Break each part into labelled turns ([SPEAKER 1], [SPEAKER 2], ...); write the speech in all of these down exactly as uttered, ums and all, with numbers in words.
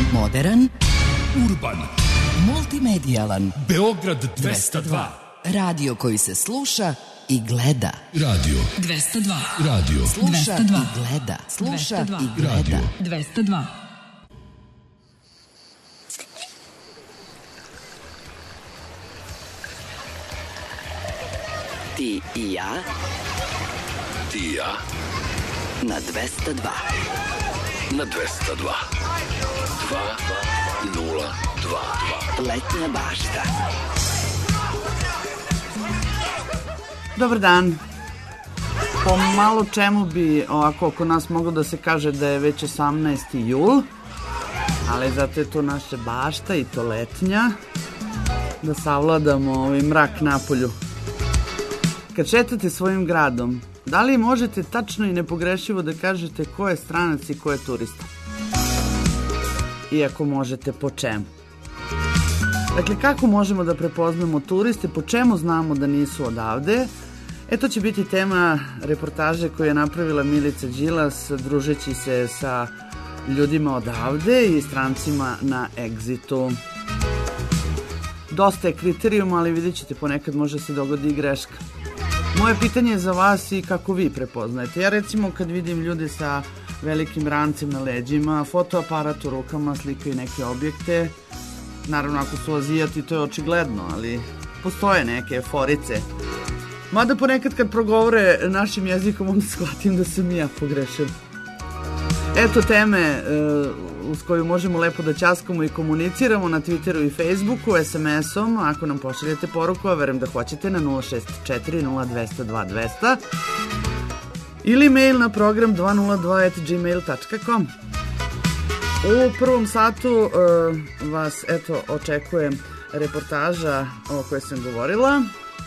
[SPEAKER 1] Moderan,
[SPEAKER 2] urban,
[SPEAKER 1] multimedijalan,
[SPEAKER 2] Beograd dvesta dva.
[SPEAKER 1] Radio koji se sluša i gleda.
[SPEAKER 2] Radio
[SPEAKER 3] dvesta dva.
[SPEAKER 2] Radio
[SPEAKER 1] Sluša
[SPEAKER 3] dvesta dva.
[SPEAKER 1] i gleda. Sluša
[SPEAKER 3] dvesta dva.
[SPEAKER 1] i gleda.
[SPEAKER 2] Radio
[SPEAKER 3] dvesta dva.
[SPEAKER 1] Ti i ja
[SPEAKER 2] Ti i ja
[SPEAKER 1] na dvesta dva.
[SPEAKER 2] na dvesta dva. Dva nula dva dva.
[SPEAKER 1] Letnja bašta.
[SPEAKER 4] Dobar dan. Po malo čemu bi ovako oko nas moglo da se kaže da je već osamnaesti jul, ali zato je to naša bašta i to letnja, da savladamo ovaj mrak napolju. Kad šetate svojim gradom, da li možete tačno i nepogrešivo da kažete ko je stranac i ko je turista? Iako možete, po čemu? Dakle, kako možemo da prepoznamo turiste, po čemu znamo da nisu odavde? E, to će biti tema reportaže koju je napravila Milica Đilas, družeći se sa ljudima odavde i strancima na Exitu. Dosta je kriterijuma, ali vidjet ćete, ponekad može se dogodi i greška. Moje pitanje je za vas i kako vi prepoznajete. Ja recimo kad vidim ljude sa velikim rancem na leđima, fotoaparat u rukama, slikaju neke objekte, naravno ako su Azijati to je očigledno, ali postoje neke forice. Mada ponekad kad progovore našim jezikom onda shvatim da sam i ja pogrešila. Eto teme e, uz koju možemo lepo da ćaskamo i komuniciramo na Twitteru i Facebooku, es em esom, ako nam pošaljete poruku, a verujem da hoćete, na nula šest četiri nula dva nula dva dva nula ili mail na program dva nula dva at gmail tačka com. U prvom satu e, vas eto očekuje reportaža o kojoj sam govorila.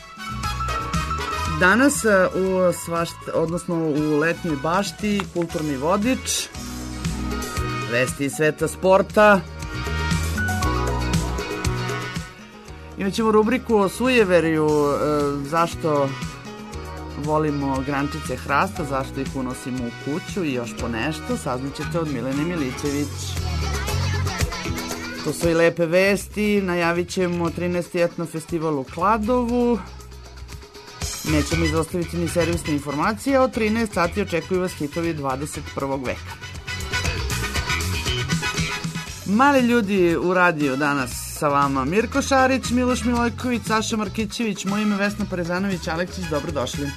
[SPEAKER 4] Danas u svašt, odnosno u letnjoj bašti, kulturni vodič, vesti iz sveta sporta. Imat ćemo rubriku o sujeverju, e, zašto volimo grančice hrasta, zašto ih unosimo u kuću i još po nešto, saznaćete od Milene Milićević. To su i lepe vesti, najavit ćemo trinaesti etno festival u Kladovu. Nećemo izostaviti ni servisne informacije, od trinaest sati očekuju vas hitovi dvadeset prvog veka. Mali ljudi u radiju danas sa vama Mirko Šarić, Miloš Milojković, Saša Markićević, moje ime Vesna Parezanović, Aleksić, dobrodošli.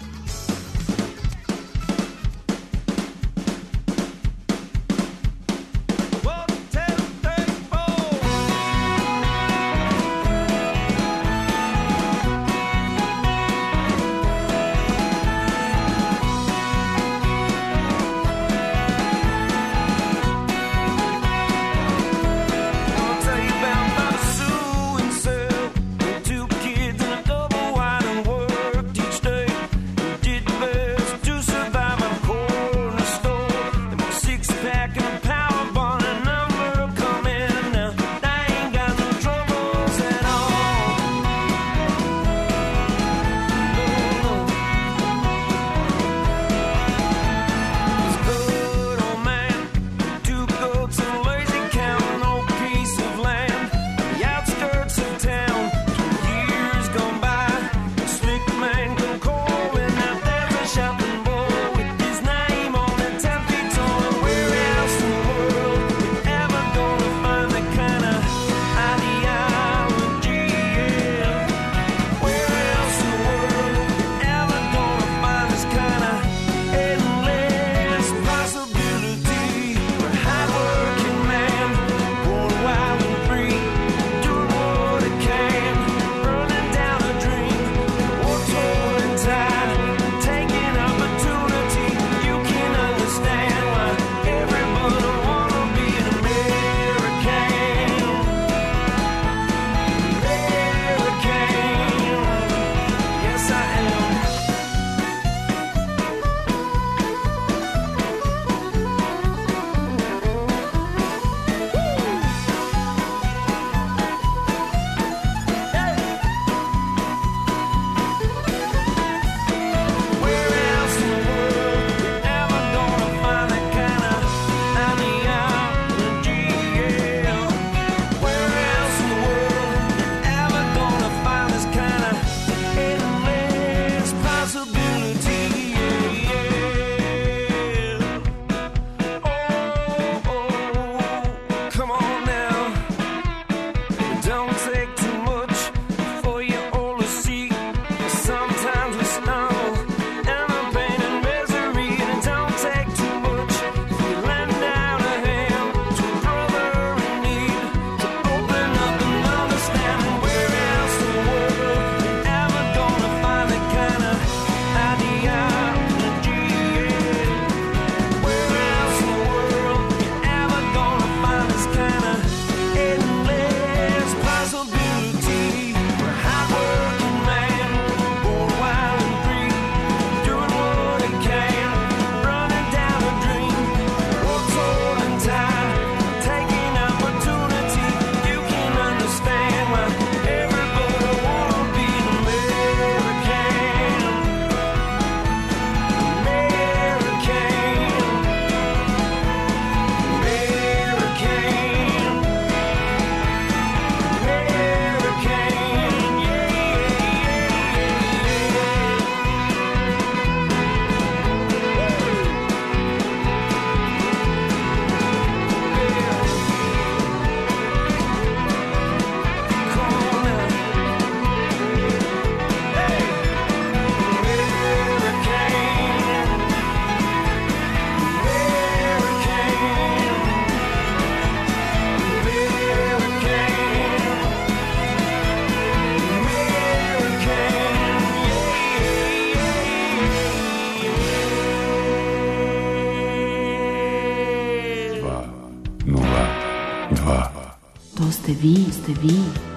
[SPEAKER 2] dva.
[SPEAKER 3] To ste vi, ste vi.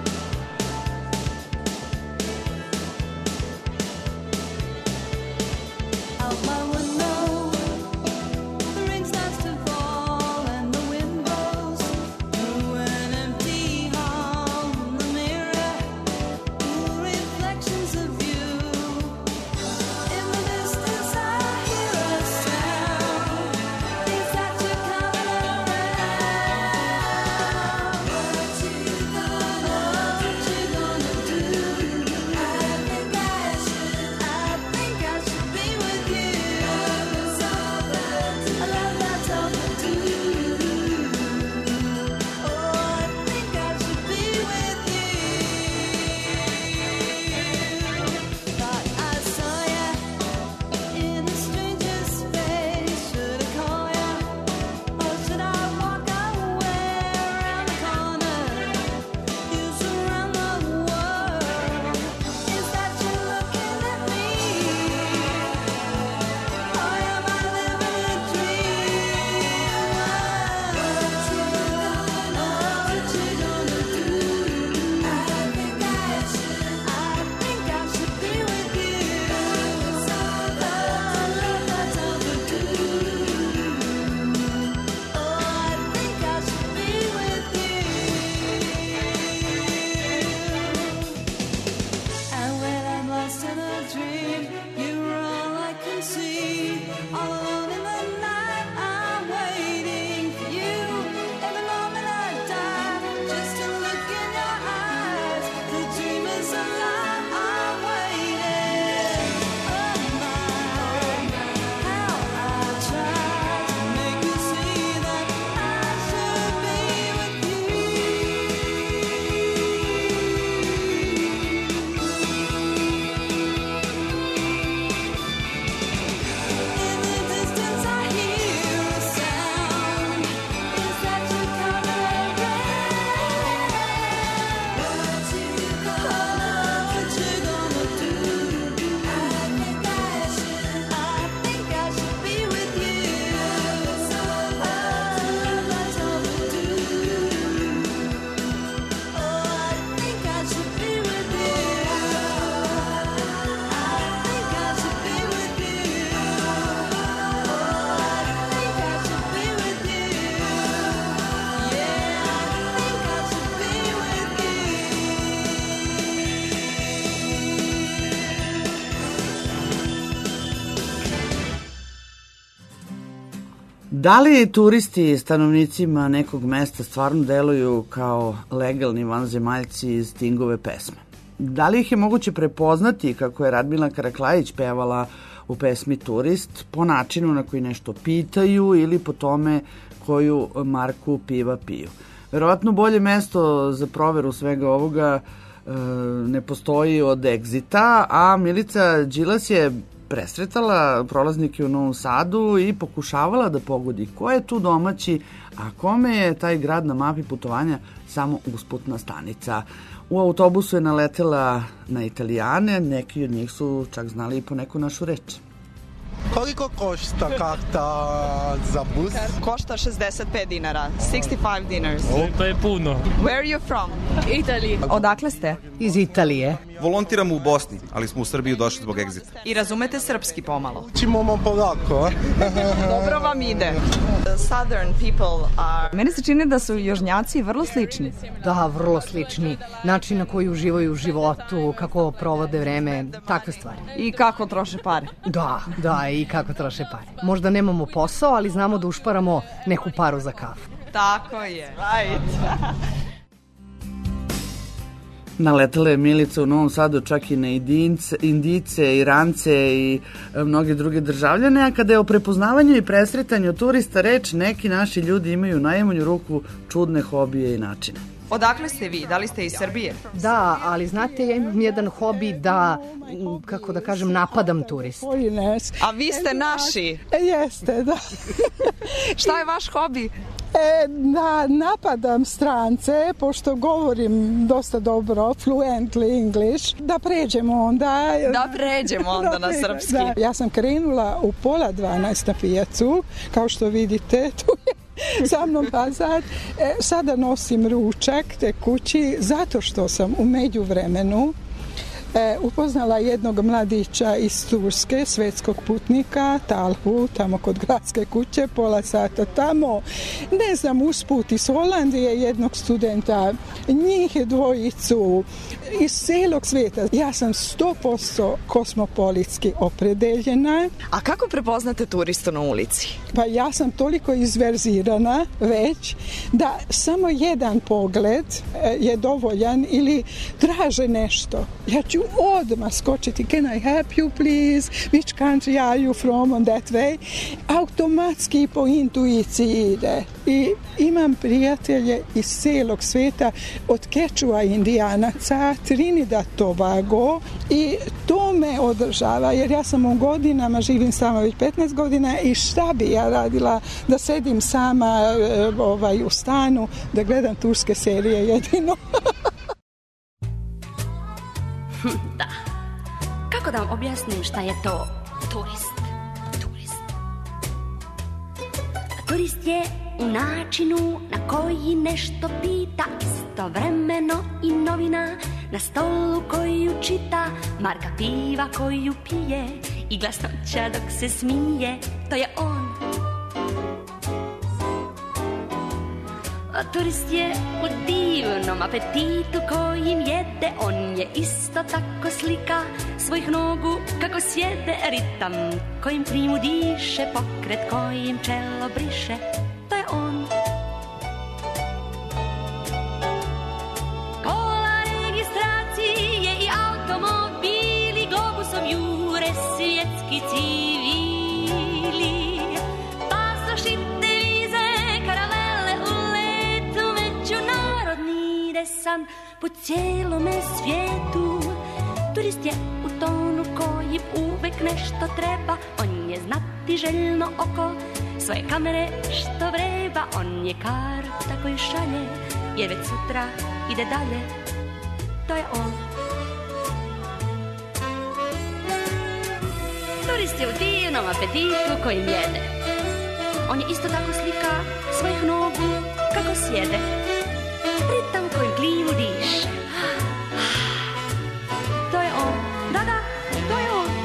[SPEAKER 4] Da li turisti stanovnicima nekog mesta stvarno deluju kao legalni vanzemaljci iz Stingove pesme? Da li ih je moguće prepoznati, kako je Radmila Karaklajić pevala u pesmi Turist, po načinu na koji nešto pitaju ili po tome koju marku piva piju? Verovatno bolje mesto za proveru svega ovoga e, ne postoji od Exita, a Milica Đilas je presretala prolaznike u Novom Sadu i pokušavala da pogodi ko je tu domaći, a kome je taj grad na mapi putovanja samo usputna stanica. U autobusu je naletela na Italijane, neki od njih su čak znali i po neku našu reč.
[SPEAKER 5] Koliko košta karta za bus?
[SPEAKER 6] Košta šezdeset pet dinara, šezdeset pet dinars.
[SPEAKER 5] O, to je puno.
[SPEAKER 6] Where are you from? Italy. Odakle ste?
[SPEAKER 7] Iz Italije.
[SPEAKER 8] Volontiramo u Bosni, ali smo u Srbiju došli zbog Exita.
[SPEAKER 6] I razumete srpski pomalo?
[SPEAKER 5] Čimamo polako.
[SPEAKER 6] Dobro vam ide. Southern people are... Meni se čini da su južnjaci vrlo slični.
[SPEAKER 7] Da, vrlo slični. Način na koji uživaju u životu, kako provode vreme, takve stvari.
[SPEAKER 6] I kako troše pare.
[SPEAKER 7] Da, da, i kako troše pare. Možda nemamo posao, ali znamo da ušparamo neku paru za kafu.
[SPEAKER 6] Tako je. Right.
[SPEAKER 4] Naletala je Milica u Novom Sadu čak i na Indince, Indice, Irance i mnoge druge državljane, a kada je o prepoznavanju i presretanju turista reč, neki naši ljudi imaju najmanju ruku čudne hobije i načine.
[SPEAKER 6] Odakle ste vi? Da li ste iz Srbije?
[SPEAKER 7] Da, ali znate, ja imam jedan hobi da, kako da kažem, napadam turiste.
[SPEAKER 6] A vi ste naši?
[SPEAKER 9] Jeste, da.
[SPEAKER 6] Šta je vaš hobi?
[SPEAKER 9] E, da napadam strance, pošto govorim dosta dobro, fluently English, da pređemo onda...
[SPEAKER 6] Da pređemo onda na srpski.
[SPEAKER 9] Da. Ja sam krenula u pola dvanaest na pijacu, kao što vidite, tu je sa mnom pazar. E, sada nosim ručak te kući zato što sam u međuvremenu E, upoznala jednog mladića iz Turske, svetskog putnika, Talhu, tamo kod gradske kuće, pola sata tamo. Ne znam, usput iz Holandije jednog studenta, njih dvojicu, iz celog svijeta. Ja sam sto posto kosmopolitski opredeljena.
[SPEAKER 6] A kako prepoznate turistu na ulici?
[SPEAKER 9] Pa ja sam toliko izverzirana već da samo jedan pogled je dovoljan ili traže nešto. Ja ću odmah skočiti, can I help you please, which country are you from, on that way. Automatski po intuiciji ide. I imam prijatelje iz celog svijeta, od Kečua Indijanaca, Trinidad Tobago, i to me održava, jer ja sam u godinama, živim sama već petnaest godina, i šta bi ja radila da sedim sama ovaj, u stanu, da gledam turske serije jedino.
[SPEAKER 10] Da. Kako da vam objasnim šta je to turist? Turist. Turist je u načinu na koji nešto pita, istovremeno i novina na stolu koju čita, marka piva koju pije i glasnoća dok se smije. To je on. A turist je u divnom apetitu kojim jede. On je isto tako slika svojih nogu kako sjede, ritam kojim klimu diše, pokret kojim čelo briše. To je on. Kola registracije i automobili globusom jure svjetski civili. Pasoši, devize, karavele u letu, međunarodni desan po cijelome svijetu. Turist je u tonu kojim uvek nešto treba. On je znati željno oko svoje kamere što vreba. On je karta koju šalje, jer već sutra ide dalje. To je on. Turist je u divnom apetitu kojim jede. On je isto tako slika svojih nogu kako sjede, ritam kojim klimu diše. To je on, da, da, to je on.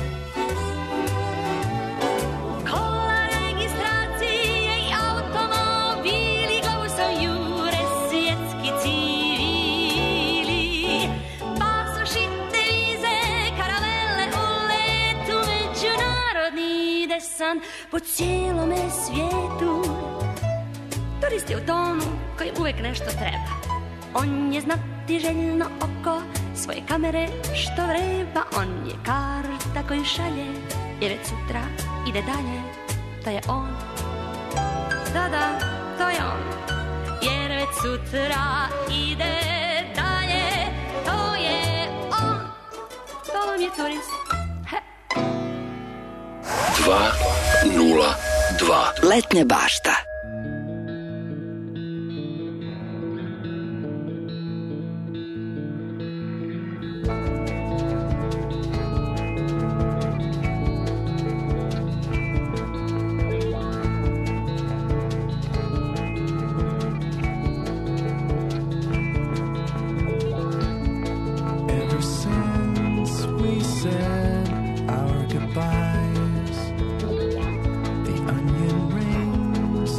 [SPEAKER 10] Kola registracije i automobili globusom jure svjetski civili. Pasoši, devize, karavele u letu, međunarodni desan po cijelome svijetu. Turist je u tonu kojim uvek nešto treba. On je znati željno oko svoje kamere što vreba. On je karta koju šalje, jer već sutra ide dalje. To je on. Da, da, to je on. Jer već sutra ide dalje. To je on. To vam je turist. He.
[SPEAKER 2] dva nula dva.
[SPEAKER 1] Letnja bašta.
[SPEAKER 11] The onion rings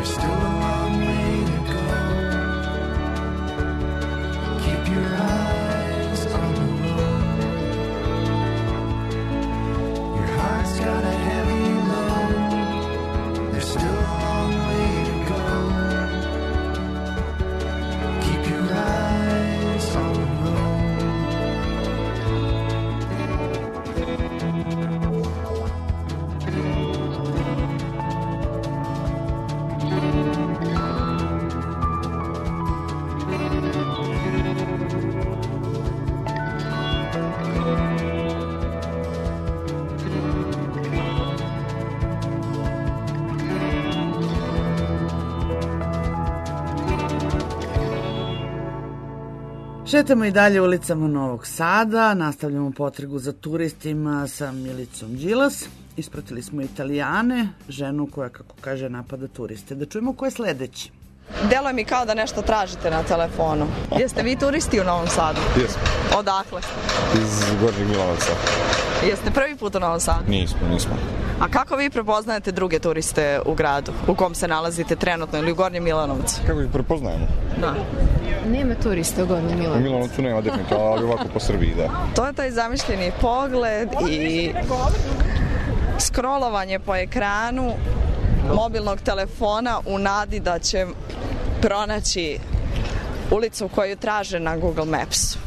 [SPEAKER 4] Šetamo i dalje ulicama Novog Sada, nastavljamo potragu za turistima sa Milicom Đilas. Ispratili smo Italijane, ženu koja, kako kaže, napada turiste. Da čujemo ko je sledeći.
[SPEAKER 6] Deluje mi kao da nešto tražite na telefonu. Jeste vi turisti u Novom Sadu?
[SPEAKER 11] Jesmo.
[SPEAKER 6] Odakle ste?
[SPEAKER 11] Iz Gornjeg Milanovca.
[SPEAKER 6] Jeste prvi put u Novom Sadu?
[SPEAKER 11] Nismo, nismo.
[SPEAKER 6] A kako vi prepoznajete druge turiste u gradu u kom se nalazite trenutno ili u Gornjem Milanovcu?
[SPEAKER 11] Kako ih prepoznajemo?
[SPEAKER 6] Da.
[SPEAKER 7] Nema turista u Gornjem Milanovcu.
[SPEAKER 11] U Milanovcu nema definitivno, ali ovako po Srbiji, da.
[SPEAKER 6] To je taj zamišljeni pogled i scrollovanje po ekranu mobilnog telefona u nadi da će pronaći ulicu koju traže na Google Mapsu.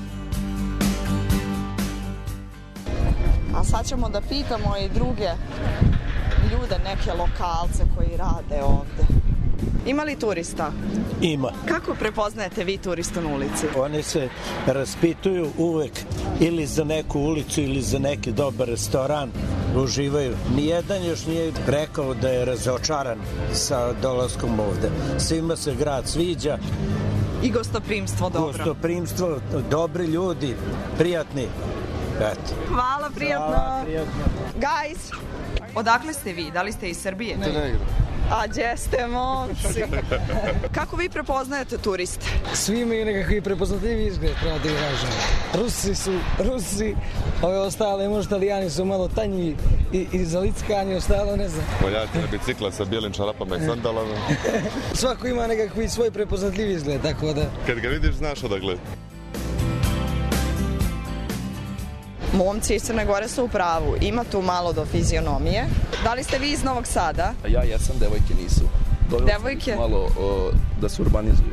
[SPEAKER 6] A sad ćemo da pitamo i druge ljude, neke lokalce koji rade ovde. Ima li turista?
[SPEAKER 12] Ima.
[SPEAKER 6] Kako prepoznajete vi turista na ulici?
[SPEAKER 12] Oni se raspituju uvek ili za neku ulicu ili za neki dobar restoran, uživaju. Nijedan još nije rekao da je razočaran sa dolaskom ovde. Svima se grad sviđa.
[SPEAKER 6] I gostoprimstvo dobro.
[SPEAKER 12] Gostoprimstvo, dobri ljudi, prijatni. Eto.
[SPEAKER 6] Hvala, prijatno.
[SPEAKER 12] Hvala, prijatno.
[SPEAKER 6] Guys, odakle ste vi? Da li ste iz Srbije?
[SPEAKER 11] Ne.
[SPEAKER 6] A gdje ste, momci? Kako vi prepoznajete turiste?
[SPEAKER 13] Svi imaju nekakvi prepoznatljivi izgled, prema ti kažem. Rusi su Rusi, ove ostale, možda Italijani su malo tanji i, i zalickani, ostalo ne znam.
[SPEAKER 11] Poljaci na bicikla sa bijelim čarapama i sandalama.
[SPEAKER 13] Svako ima nekakvi svoj prepoznatljivi izgled, tako da...
[SPEAKER 11] Kad ga vidiš, znaš odakle.
[SPEAKER 6] Momci iz Crne Gore su u pravu, ima tu malo do fizionomije. Da li ste vi iz Novog Sada?
[SPEAKER 14] Ja jesam, devojke nisu. Doveo
[SPEAKER 6] devojke?
[SPEAKER 14] Sam malo o, da se urbanizuju.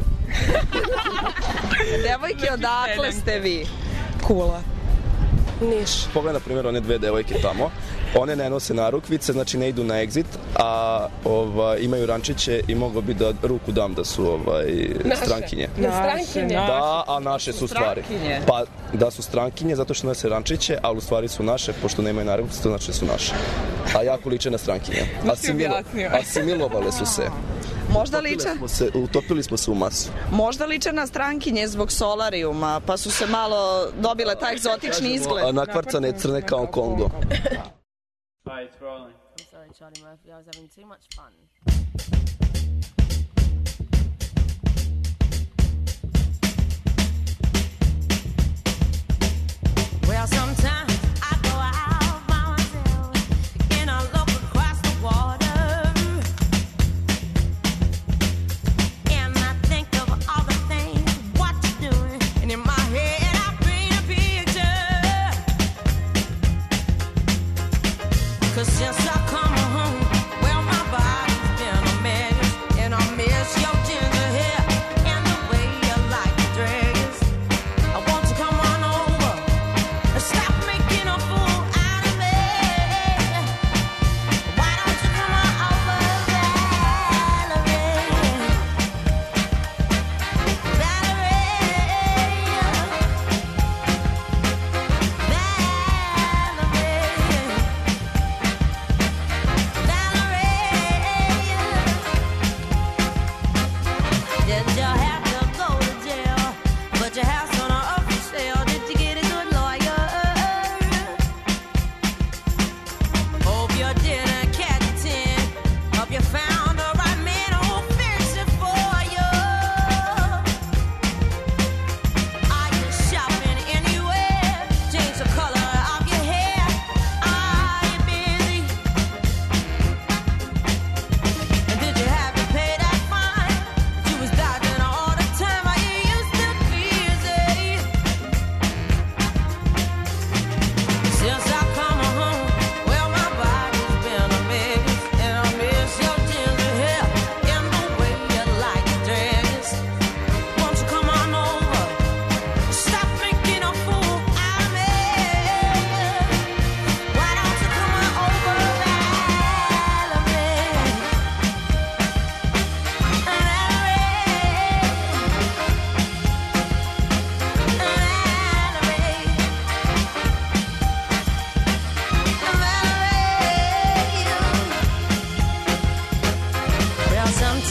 [SPEAKER 6] Devojke, odakle ste vi?
[SPEAKER 13] Kula.
[SPEAKER 6] Niš.
[SPEAKER 14] Pogledaj, na primjer, one dve devojke tamo. One ne nose narukvice, znači ne idu na exit, a ovaj, imaju rančiće i mogo bi da ruku dam da su ovaj, strankinje.
[SPEAKER 6] Naše.
[SPEAKER 14] Da, a naše su stvari. Pa da su strankinje zato što nose rančiće, ali u stvari su naše, pošto nemaju narukvice, to znači da su naše. A jako liče na strankinje. Asimilo, asimilovale su se.
[SPEAKER 6] Možda liče?
[SPEAKER 14] Smo se, utopili smo se u masu.
[SPEAKER 6] Možda liče na strankinje zbog solarijuma, pa su se malo dobile taj egzotični izgled.
[SPEAKER 14] A nakvarcane crne kao Kongo.
[SPEAKER 15] Hi, it's rolling.
[SPEAKER 16] I'm sorry, Charlie Murphy. I was having too much fun. Well, sometimes I go out by myself and I look across the water and I think of all the things what you're doing, and in my head I paint a picture. 'Cause since I come home, well, my body's been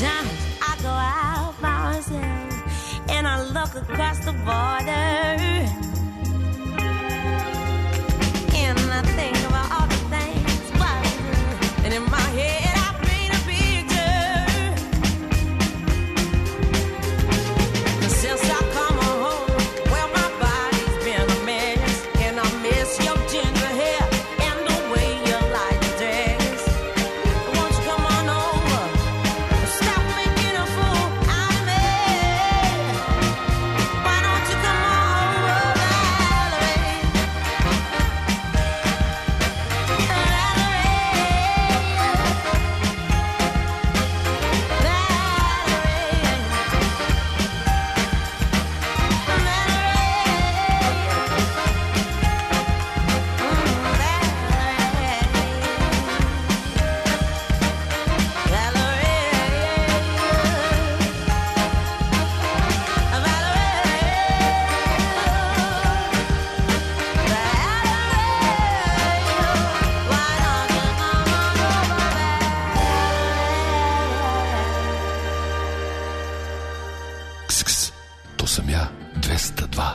[SPEAKER 16] Sometimes I go out by myself and I look across the border and I think about all the things what and in my head I paint a picture. Since I come home, well my body's been a mess and I miss your ginger hair and the way you like to dress. Won't you come on over? Stop making a fool out of me. Why don't you come on over, Valerie?
[SPEAKER 2] Ks, to sam ja, dvesta dva.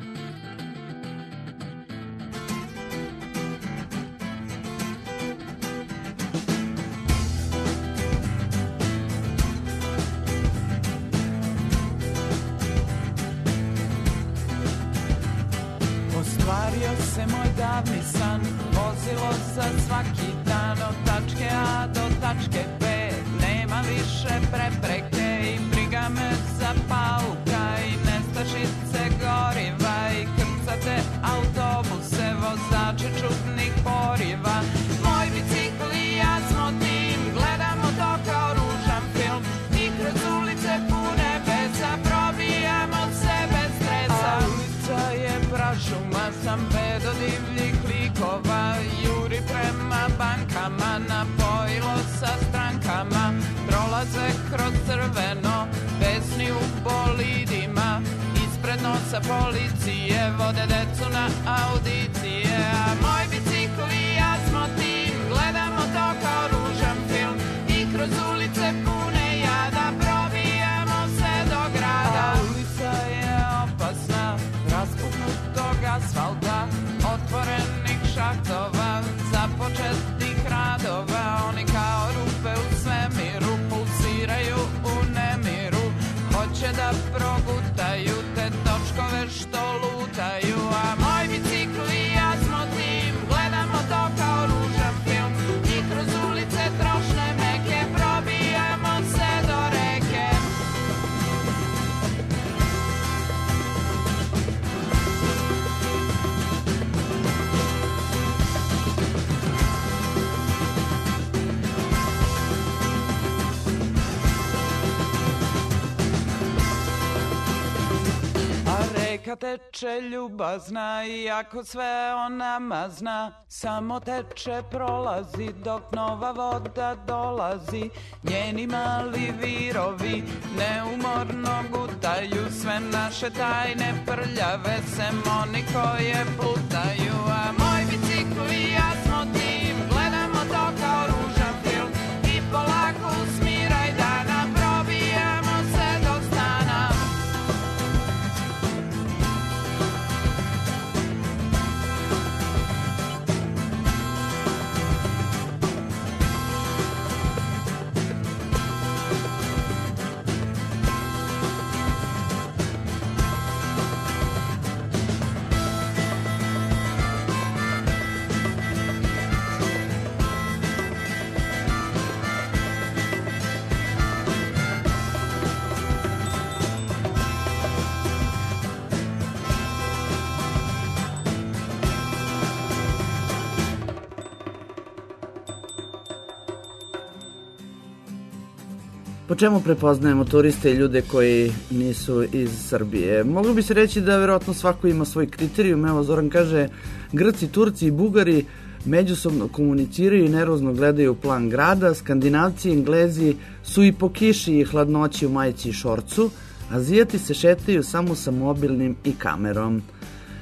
[SPEAKER 17] Ostvario se moj davni san, vozilo za svaki dan od tačke A do tačke B. Nema više prepreke i briga me za pauka i nestašice goriva i krcate autobuse, vozače čudnih poriva. Moj bicikl i ja smo tim, gledamo to kao ružan film i kroz ulice pune besa probijamo se bez stresa. A ulica je prašuma, sam bedo divljih likova, juri prema bankama, napojilo sa strankama, prolaze kroz crveno, besni u bolidima, ispred nosa policije, vode decu na audicije. A moj bicikl i ja smo tim, gledamo to kao ružan film i kroz ulice pune jada probijamo se do grada. A ulica je opasna, raspuknutog asfalta, otvorenih šahtova, započetih radova. Oni kao rupe u svemiru pulsiraju u nemiru, hoće da progutaju te točkove što lutaju. A moj bicikl i ja smo tim, gledamo to kao ružan film i kroz ulice trošne meke probijamo se do reke. Reka teče ljubazna, iako sve ona mazna, samo teče, prolazi, dok nova voda dolazi. Njeni mali virovi neumorno gutaju sve naše tajne prljave, sem oni koje plutaju. A moj bicikl i ja smo tim, gledamo to kao ružan film i polako usmiraj dana, probijamo se do stana.
[SPEAKER 4] Po čemu prepoznajemo turiste i ljude koji nisu iz Srbije? Moglo bi se reći da verovatno svako ima svoj kriterijum. Evo, Zoran kaže, Grci, Turci i Bugari međusobno komuniciraju i nervozno gledaju plan grada, Skandinavci i Englezi su i po kiši i hladnoći u majici i šorcu, Azijati se šetaju samo sa mobilnim i kamerom.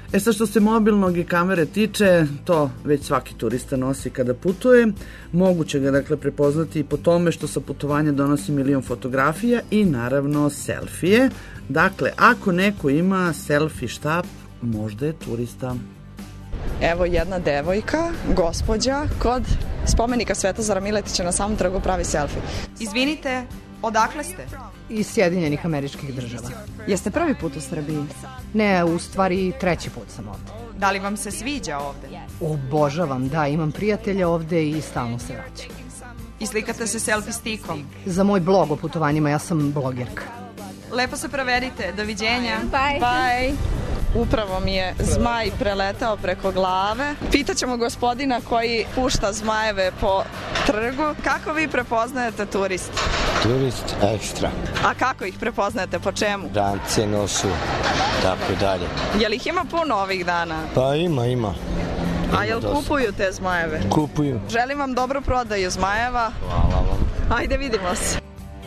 [SPEAKER 4] E sad što se mobilnog i kamere tiče, to već svaki turista nosi kada putuje. Moguće ga dakle prepoznati i po tome što sa putovanja donosi milion fotografija i naravno selfije. Dakle, ako neko ima selfie štap, možda je turista.
[SPEAKER 6] Evo jedna devojka, gospođa, kod spomenika Svetozara Miletića na samom trgu pravi selfie.
[SPEAKER 18] Izvinite, odakle ste?
[SPEAKER 7] Iz Sjedinjenih Američkih Država.
[SPEAKER 18] Jeste prvi put u Srbiji?
[SPEAKER 7] Ne, u stvari treći put sam ovde.
[SPEAKER 18] Da li vam se sviđa ovde?
[SPEAKER 7] Obožavam, da, imam prijatelja ovde i stalno se vraćam.
[SPEAKER 18] I slikate se selfie stikom?
[SPEAKER 7] Za moj blog o putovanjima, ja sam blogerka.
[SPEAKER 18] Lepo se provedite, doviđenja.
[SPEAKER 6] Bye. Bye. Upravo mi je zmaj preletao preko glave. Pitaćemo gospodina koji pušta zmajeve po trgu. Kako vi prepoznajete turist?
[SPEAKER 12] Turist ekstra.
[SPEAKER 6] A kako ih prepoznajete, po čemu?
[SPEAKER 12] Rance nosu, tako dalje.
[SPEAKER 6] Jel ih ima puno ovih dana?
[SPEAKER 12] Pa ima, ima.
[SPEAKER 6] A jel kupuju te zmajeve?
[SPEAKER 12] Kupuju.
[SPEAKER 6] Želim vam dobru prodaju zmajeva.
[SPEAKER 12] Hvala vam.
[SPEAKER 6] Ajde, vidimo se.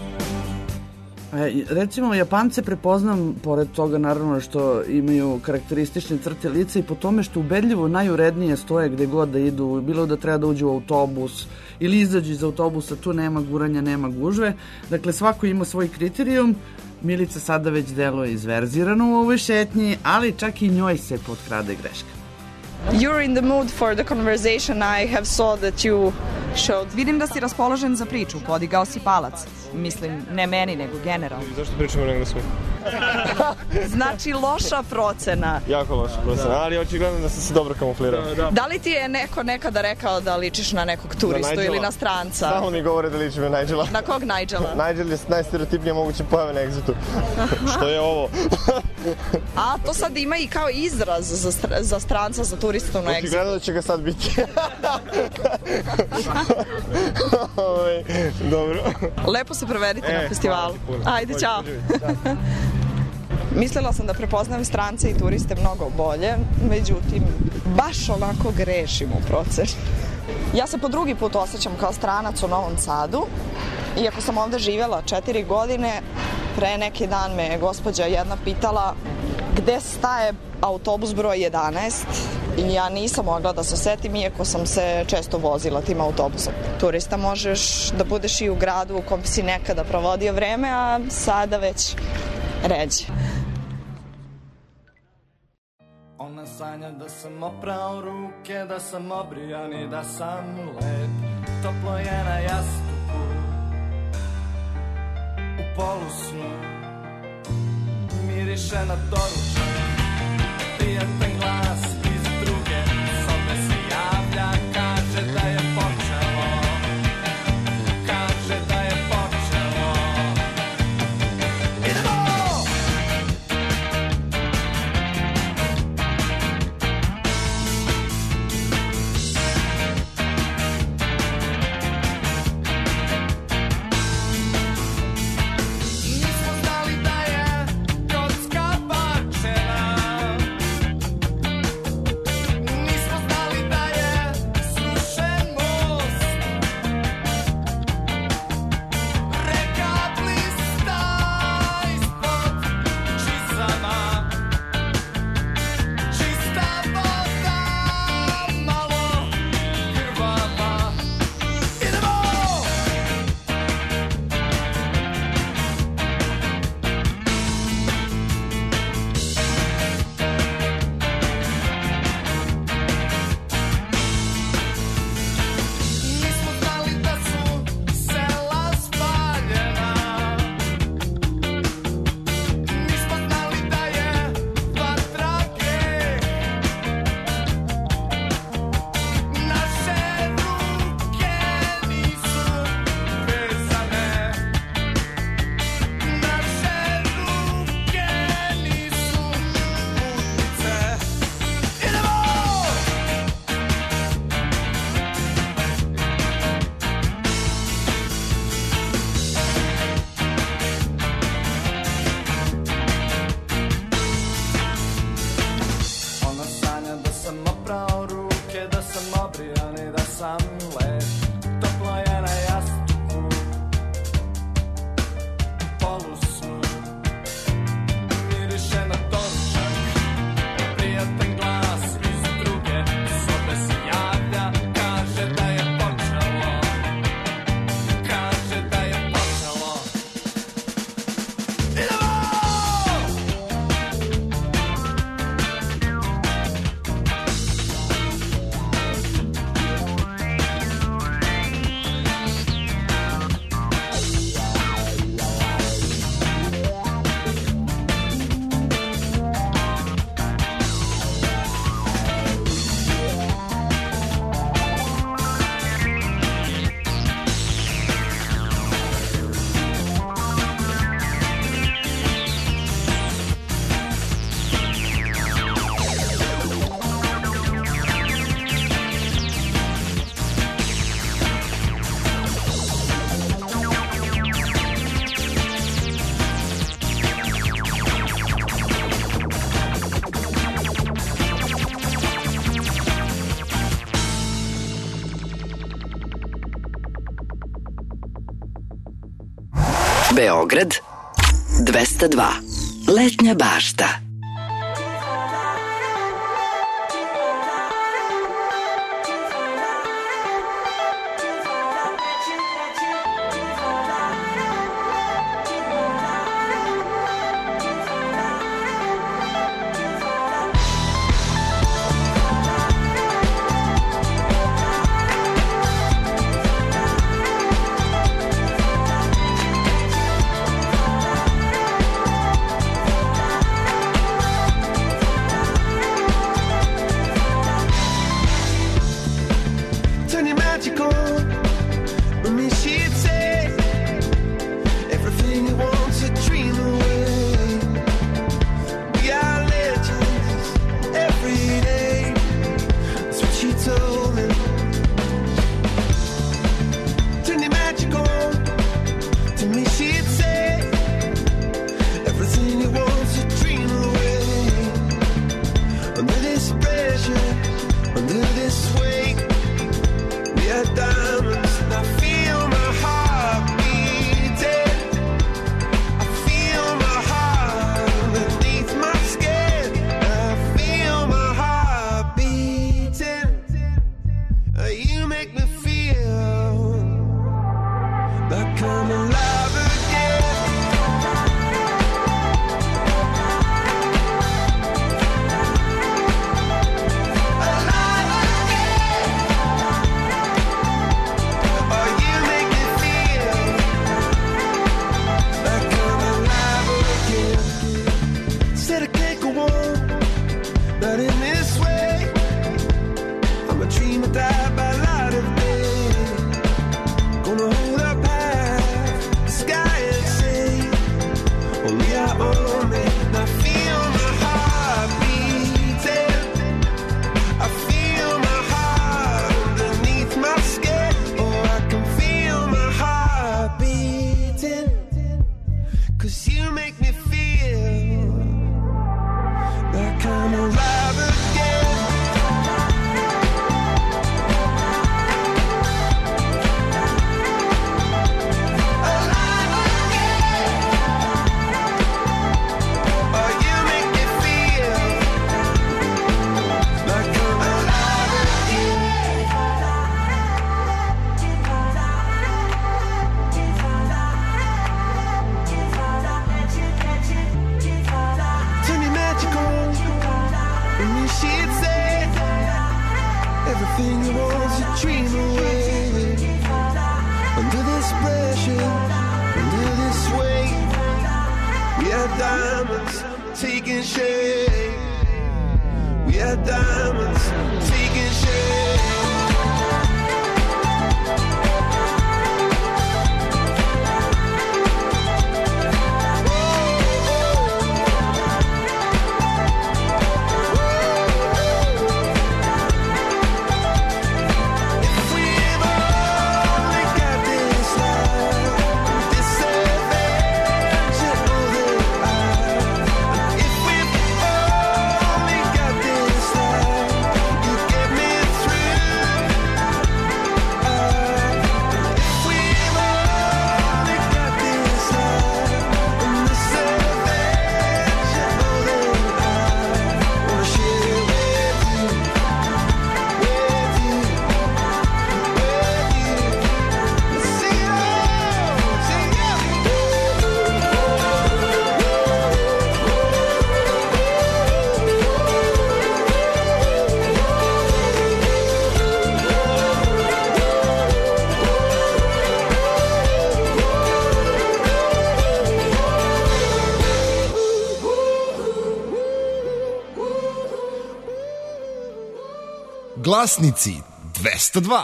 [SPEAKER 4] E, recimo, Japance prepoznam, pored toga naravno što imaju karakteristične crte lica i po tome što ubedljivo najurednije stoje gde god da idu, bilo da treba da uđu u autobus ili izađu iz autobusa, tu nema guranja, nema gužve. Dakle, svako ima svoj kriterijum. Milica sada već deluje izverzirano u ovoj šetnji, ali čak i njoj se potkrade greška.
[SPEAKER 6] You're in the mood for the conversation. I have saw that you showed.
[SPEAKER 18] Vidim da si raspoložen za priču, podigao si palac. Mislim, ne meni, nego generalno.
[SPEAKER 19] Zašto pričamo na engleskom?
[SPEAKER 6] Znači, loša procena.
[SPEAKER 19] Jako loša procena, ali očigledno da sam se dobro kamuflirao. Da, da.
[SPEAKER 6] Da li ti je neko nekada rekao da ličiš na nekog turistu na ili na stranca?
[SPEAKER 19] Samo mi govore da ličim na Nigela.
[SPEAKER 6] Na kog Nigela?
[SPEAKER 19] Nigel je najstereotipnije moguće pojave na Exitu. Što je ovo?
[SPEAKER 6] A, to sad ima i kao izraz za, stra, za stranca, za turistu na Exitu.
[SPEAKER 19] Očigledno da će ga sad biti. Dobro.
[SPEAKER 6] Lepo se provedite e, na festivalu. Ajde, čao. Mislila sam da prepoznajem strance i turiste mnogo bolje, međutim, baš onako grešim u procenu. Ja se po drugi put osjećam kao stranac u Novom Sadu, iako sam ovde živjela četiri godine. Pre neki dan me je gospođa jedna pitala gde staje autobus broj jedanaest i ja nisam mogla da se setim, iako sam se često vozila tim autobusom. Turista možeš da budeš i u gradu u kom si nekada provodio vreme, a sada već ređe.
[SPEAKER 20] Ona sanja da sam oprao ruke, da sam obrijan i da sam lep. Toplo je na jastuku, u polusnu, miriše na doručak. Prijetan glas iz druge sobe se javlja, kaže da je počelo, kaže da je počelo. Idemo! Nismo znali da je kocka bačena,
[SPEAKER 1] Beograd dvesta dva. Letnja bašta.
[SPEAKER 21] Glasnici dvesta dva.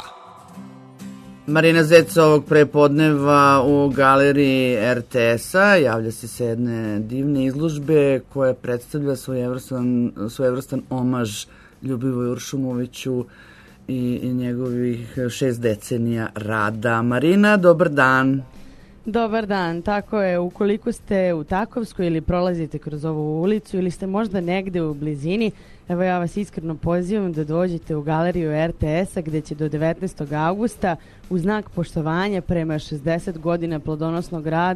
[SPEAKER 4] Marina Zec ovog prepodneva u galeriji er te es-a javlja se sa jedne divne izložbe koja predstavlja svojevrstan, svojevrstan omaž Ljubivoju Uršumoviću i, i njegovih šest decenija rada. Marina, dobar dan.
[SPEAKER 22] Dobar dan, tako je. Ukoliko ste u Takovskoj ili prolazite kroz ovu ulicu ili ste možda negde u blizini, evo ja vas iskreno pozivam da dođete u galeriju er te es-a gde će do devetnaestog avgusta u znak poštovanja prema šezdeset godina plodonosnog rada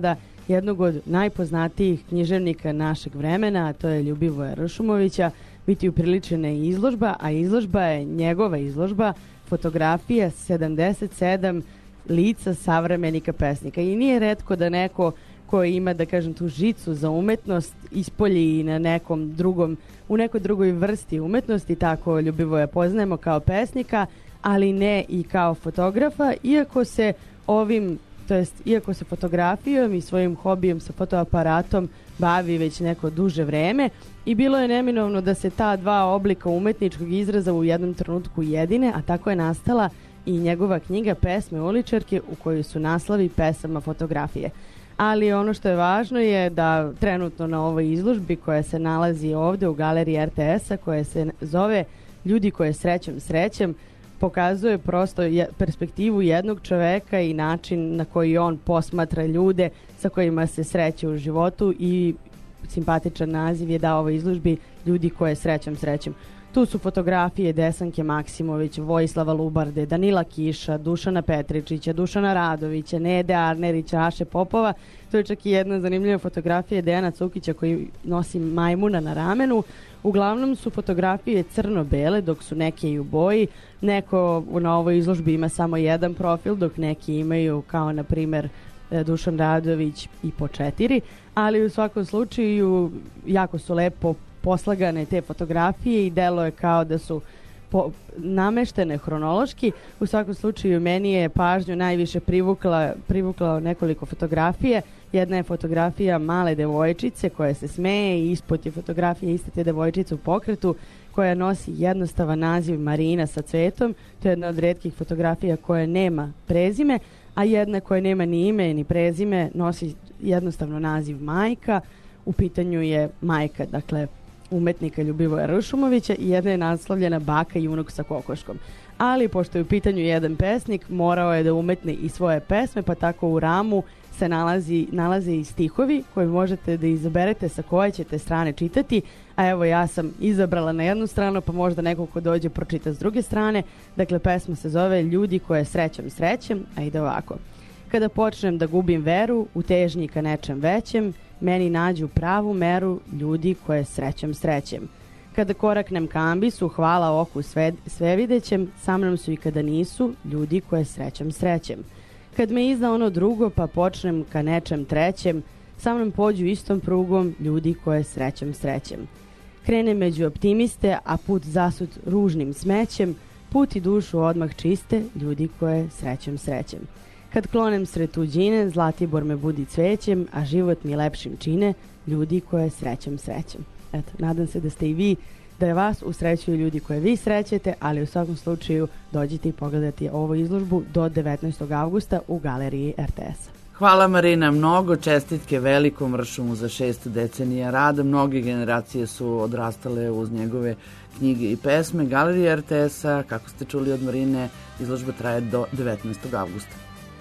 [SPEAKER 22] jednog od najpoznatijih književnika našeg vremena, a to je Ljubivoja Ršumovića, biti upriličena je izložba, a izložba je njegova izložba, fotografija sedamdeset sedam lica savremenika pesnika. I nije retko da neko koji ima, da kažem, tu žicu za umetnost ispolji na nekom drugom, u nekoj drugoj vrsti umetnosti, tako Ljubivoja poznajemo kao pesnika, ali ne i kao fotografa, iako se ovim, to jest iako se fotografijom i svojim hobijem sa fotoaparatom bavi već neko duže vreme i bilo je neminovno da se ta dva oblika umetničkog izraza u jednom trenutku jedine, a tako je nastala i njegova knjiga Pesme uličarke u kojoj su naslovi pesama fotografije. Ali ono što je važno je da trenutno na ovoj izložbi koja se nalazi ovde u galeriji er te es-a, koja se zove Ljudi koje srećem srećem, pokazuje prosto perspektivu jednog čoveka i način na koji on posmatra ljude sa kojima se sreće u životu i simpatičan naziv je dao ovoj izložbi Ljudi koje srećem srećem. Tu su fotografije Desanke Maksimović, Vojislava Lubarde, Danila Kiša, Dušana Petričića, Dušana Radovića, Nede Arnerića, Aše Popova. To je čak i jedna zanimljiva fotografija Dejana Cukića koji nosi majmuna na ramenu. Uglavnom su fotografije crno-bele, dok su neke i u boji. Neko na ovoj izložbi ima samo jedan profil, dok neki imaju, kao na primer Dušan Radović, i po četiri. Ali u svakom slučaju jako su lepo poslagane te fotografije i delo je kao da su po, nameštene hronološki. U svakom slučaju meni je pažnju najviše privukla, privukla nekoliko fotografije. Jedna je fotografija male devojčice koja se smeje i ispod je fotografija iste te devojčice u pokretu koja nosi jednostavan naziv Marina sa cvetom. To je jedna od retkih fotografija koja nema prezime, a jedna koja nema ni ime ni prezime nosi jednostavno naziv Majka. U pitanju je majka, dakle, umetnika Ljubivoja Ršumovića i jedna je naslovljena Baka i unuk sa kokoškom. Ali pošto je u pitanju jedan pesnik, morao je da umetne i svoje pesme, pa tako u ramu se nalazi, nalaze i stihovi koji možete da izaberete sa koje ćete strane čitati, a evo ja sam izabrala na jednu stranu, pa možda neko ko dođe pročita s druge strane. Dakle, pesma se zove Ljudi koje srećem srećem, a ide ovako. Kada počnem da gubim veru u težnji ka nečem većem, meni nađu pravu meru ljudi koje srećem srećem. Kada koraknem ka ambisu, hvala oku sve, svevidećem, sa mnom su i kada nisu ljudi koje srećem srećem. Kad me izda ono drugo, pa počnem ka nečem trećem, sa mnom pođu istom prugom ljudi koje srećem srećem. Krenem među optimiste, a put zasut ružnim smećem, put i dušu odmah čiste ljudi koje srećem srećem. Kad klonem sred tuđine, Zlatibor me budi cvećem, a život mi lepšim čine ljudi koje srećem srećem. Eto, nadam se da ste i vi, da je vas usrećuju ljudi koje vi srećete, ali u svakom slučaju dođite i pogledati ovu izložbu do devetnaestog avgusta u galeriji er te es-a.
[SPEAKER 4] Hvala Marina, mnogo čestitke velikom Ršumu za šest decenija rada. Mnoge generacije su odrastale uz njegove knjige i pesme. Galerija er te es-a, kako ste čuli od Marine, izložba traje do devetnaestog avgusta.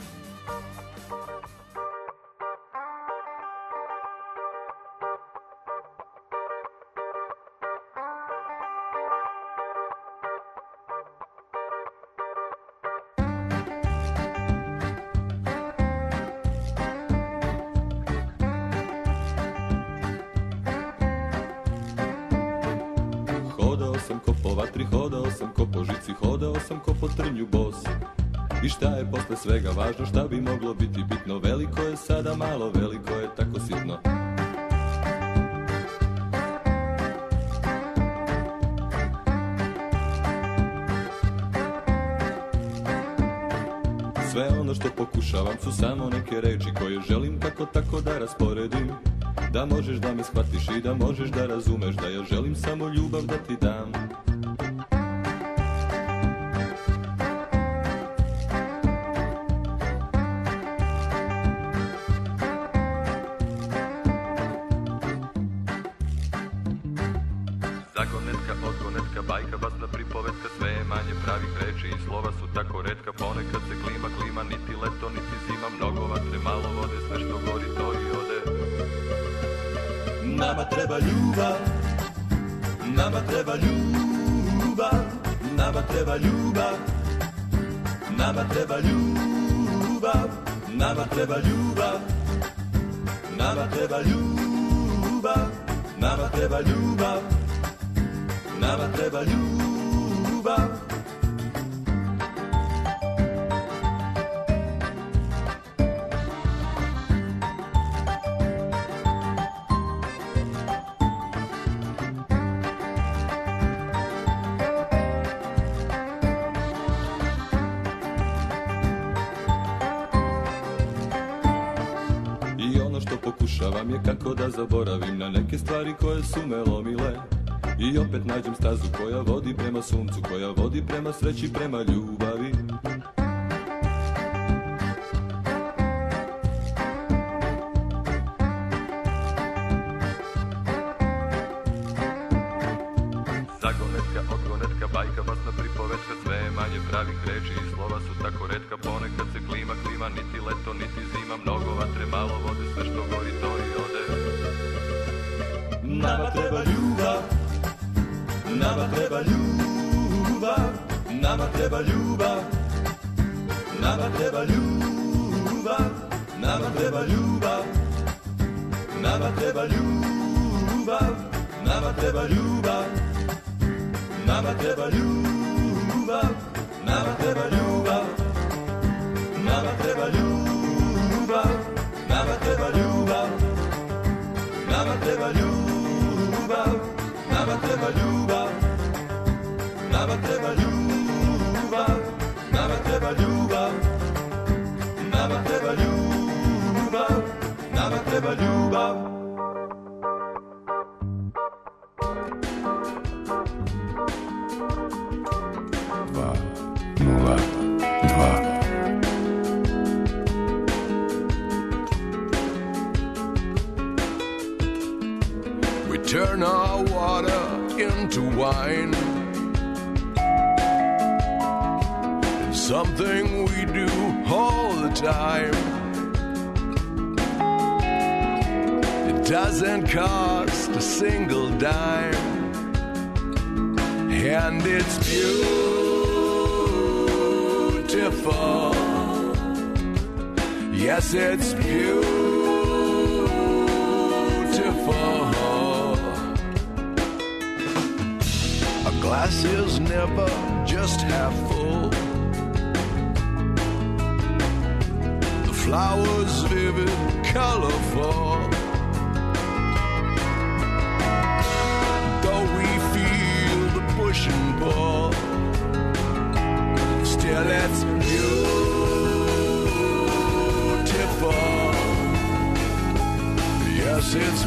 [SPEAKER 3] I šta je posle svega važno, šta bi moglo biti bitno? Veliko je sada malo, veliko je tako sitno. Sve ono što pokušavam su samo neke reči koje želim kako tako da rasporedim. Da možeš da me shvatiš i da možeš da razumeš da ja želim samo ljubav da ti dam. Zagonetka, odgonetka, bajka, basna, pripovetka, sve je manje pravih reči i slova su tako retka. Ponekad se klima, klima, niti leto, niti zima, mnogo vatre, malo vode, sve što gori to i ode. Nama treba ljubav, nama treba ljubav, nama treba ljubav, nama treba ljubav, nama treba ljubav. Nama treba ljubav, nama treba ljubav, nama treba ljubav. Pokušavam je kako da zaboravim na neke stvari koje su me lomile. I opet nađem stazu koja vodi prema suncu, koja vodi prema sreći, prema ljubavi. Zagonetka, odgonetka, bajka, basna pripovetka, sve je manje pravih reči i slova su tako retka. Ponekad se klima, klima, niti leto, niti zima, mnogo vatre, malo vode, sve što gori to i ode. Nama treba ljubav, nama treba ljubav, nama treba ljubav, nama treba ljubav, nama treba ljubav, nama treba ljubav, nama treba ljubav, nama treba ljubav, nama treba ljubav, nama treba ljubav, nama treba ljubav, nama treba ljubav, nama treba ljubav, nama treba ljubav, nama treba ljubav, nama treba ljubav, nama treba ljubav.
[SPEAKER 2] Dva, nula, dva.
[SPEAKER 5] Turn our water into wine. It's something we do all the time. It doesn't cost a single dime, and it's beautiful. Yes, it's beautiful. Glass is never just half full. The flowers vivid, colorful. Though we feel the push and pull, still it's beautiful. Yes, it's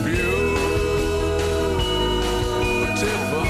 [SPEAKER 5] beautiful.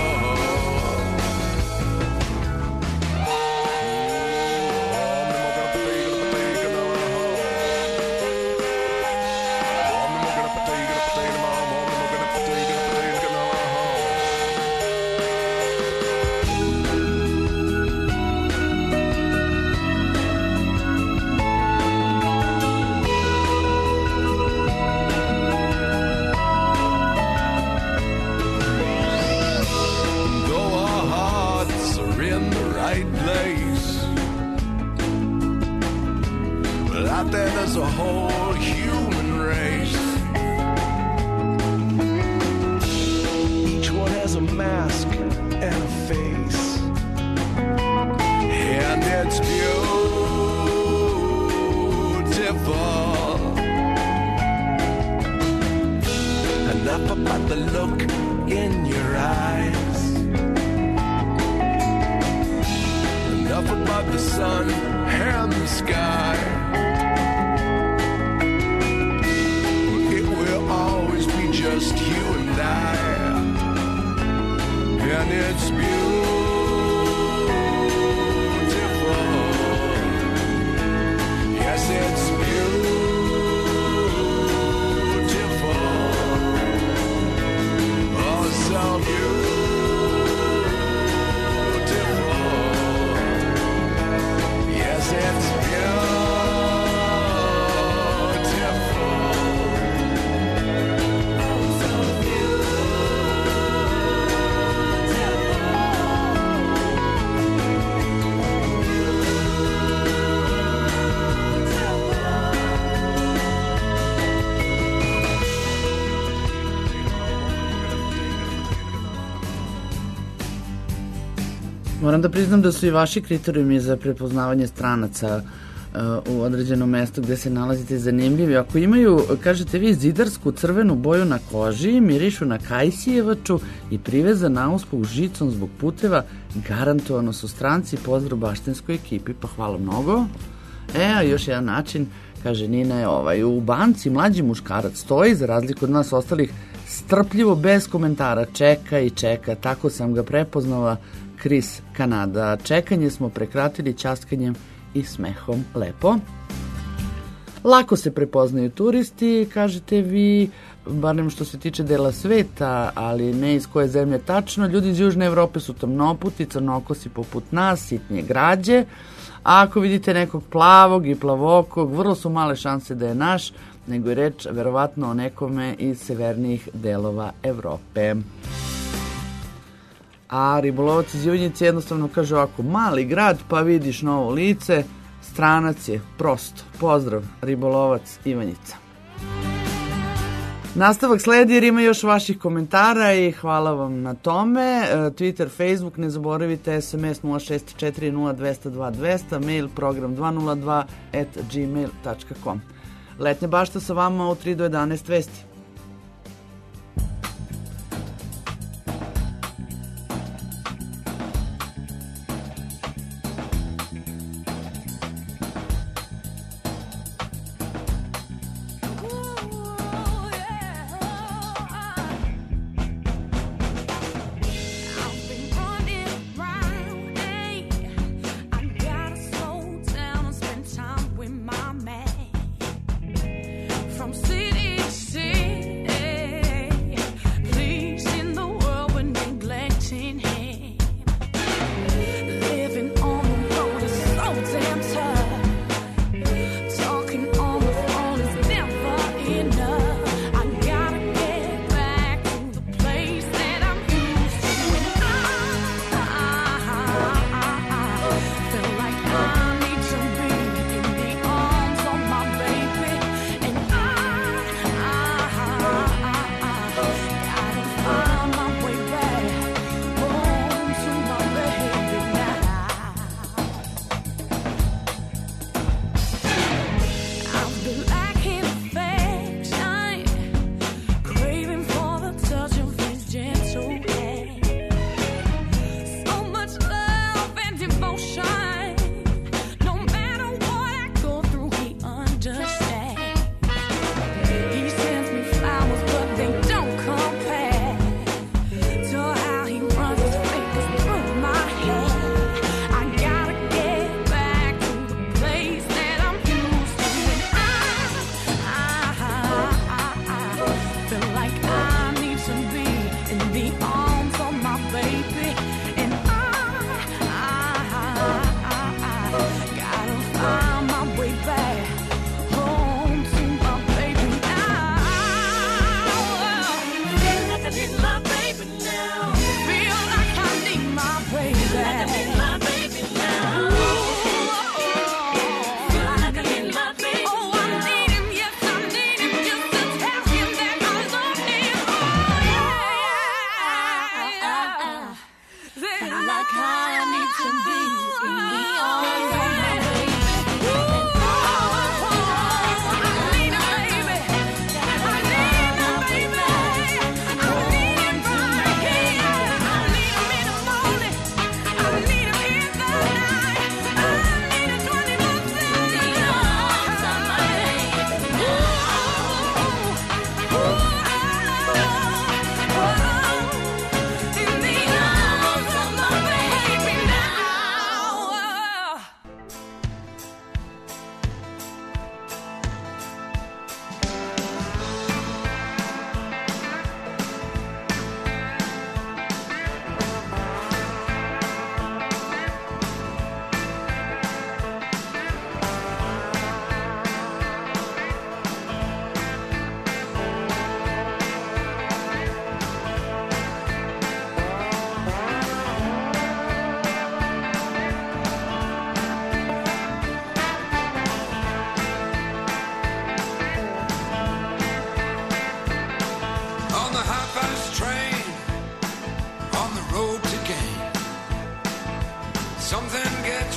[SPEAKER 5] There's a whole human race. Each one has a mask and a face, and it's beautiful. Enough about the look in your eyes, enough about the sun and the sky. Just you and I, and it's beautiful. Yes, it's beautiful. Oh, so beautiful. Yes, it's beautiful.
[SPEAKER 4] Moram da priznam da su i vaši kriterijumi za prepoznavanje stranaca uh, u određenom mestu gde se nalazite zanimljivi. Ako imaju, kažete vi, zidarsku crvenu boju na koži, mirišu na kajsijevaču i priveza na uspog žicom zbog puteva, garantovano su stranci. Pozdrav baštenskoj ekipi, pa hvala mnogo. E, a još jedan način, kaže Nina, je ovaj, u banci mlađi muškarac stoji, za razliku od nas ostalih, strpljivo, bez komentara, čeka i čeka, tako sam ga prepoznala. Chris, Kanada. Čekanje smo prekratili ćaskanjem i smehom. Lepo. Lako se prepoznaju turisti, kažete vi, barem što se tiče dela sveta, ali ne iz koje zemlje tačno. Ljudi iz Južne Evrope su tamnoputi, crnokosi poput nas, sitnije građe. A ako vidite nekog plavog i plavokog, vrlo su male šanse da je naš, nego je reč verovatno o nekome iz severnijih delova Evrope. A ribolovac iz Ivanjice jednostavno kaže ovako, mali grad pa vidiš novo lice, stranac je, prosto. Pozdrav, ribolovac Ivanjica. Nastavak sledi jer ima još vaših komentara i hvala vam na tome. Twitter, Facebook, ne zaboravite, es em es nula šest četiri nula dva nula dva dva nula nula, mail program dva nula dva at gmail tačka com. Letnja bašta sa vama u tri do jedanaest vesti.
[SPEAKER 16] From city to city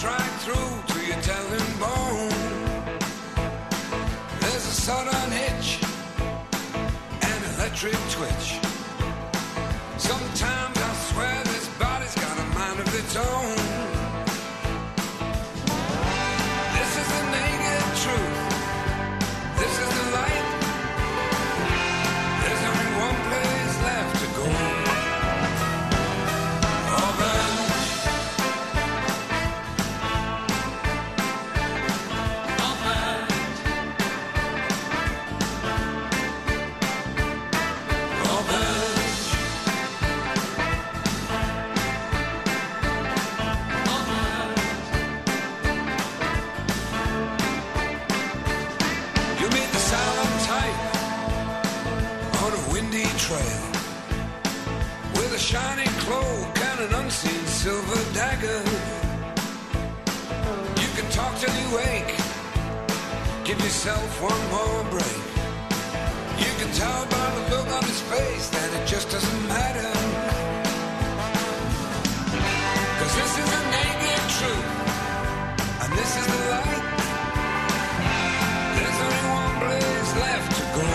[SPEAKER 8] cuts right through to your telling bone. There's a sudden itch, an electric twitch. Sometimes I swear this body's got a mind of its own. This is the naked truth. This is the light. There's only one place left to go. Trail with a shiny cloak and an unseen silver dagger. You can talk till you wake. Give yourself one more break. You can tell by the look on his face that it just doesn't matter. 'Cause this is the naked truth, and this is the light. There's only one place left to go.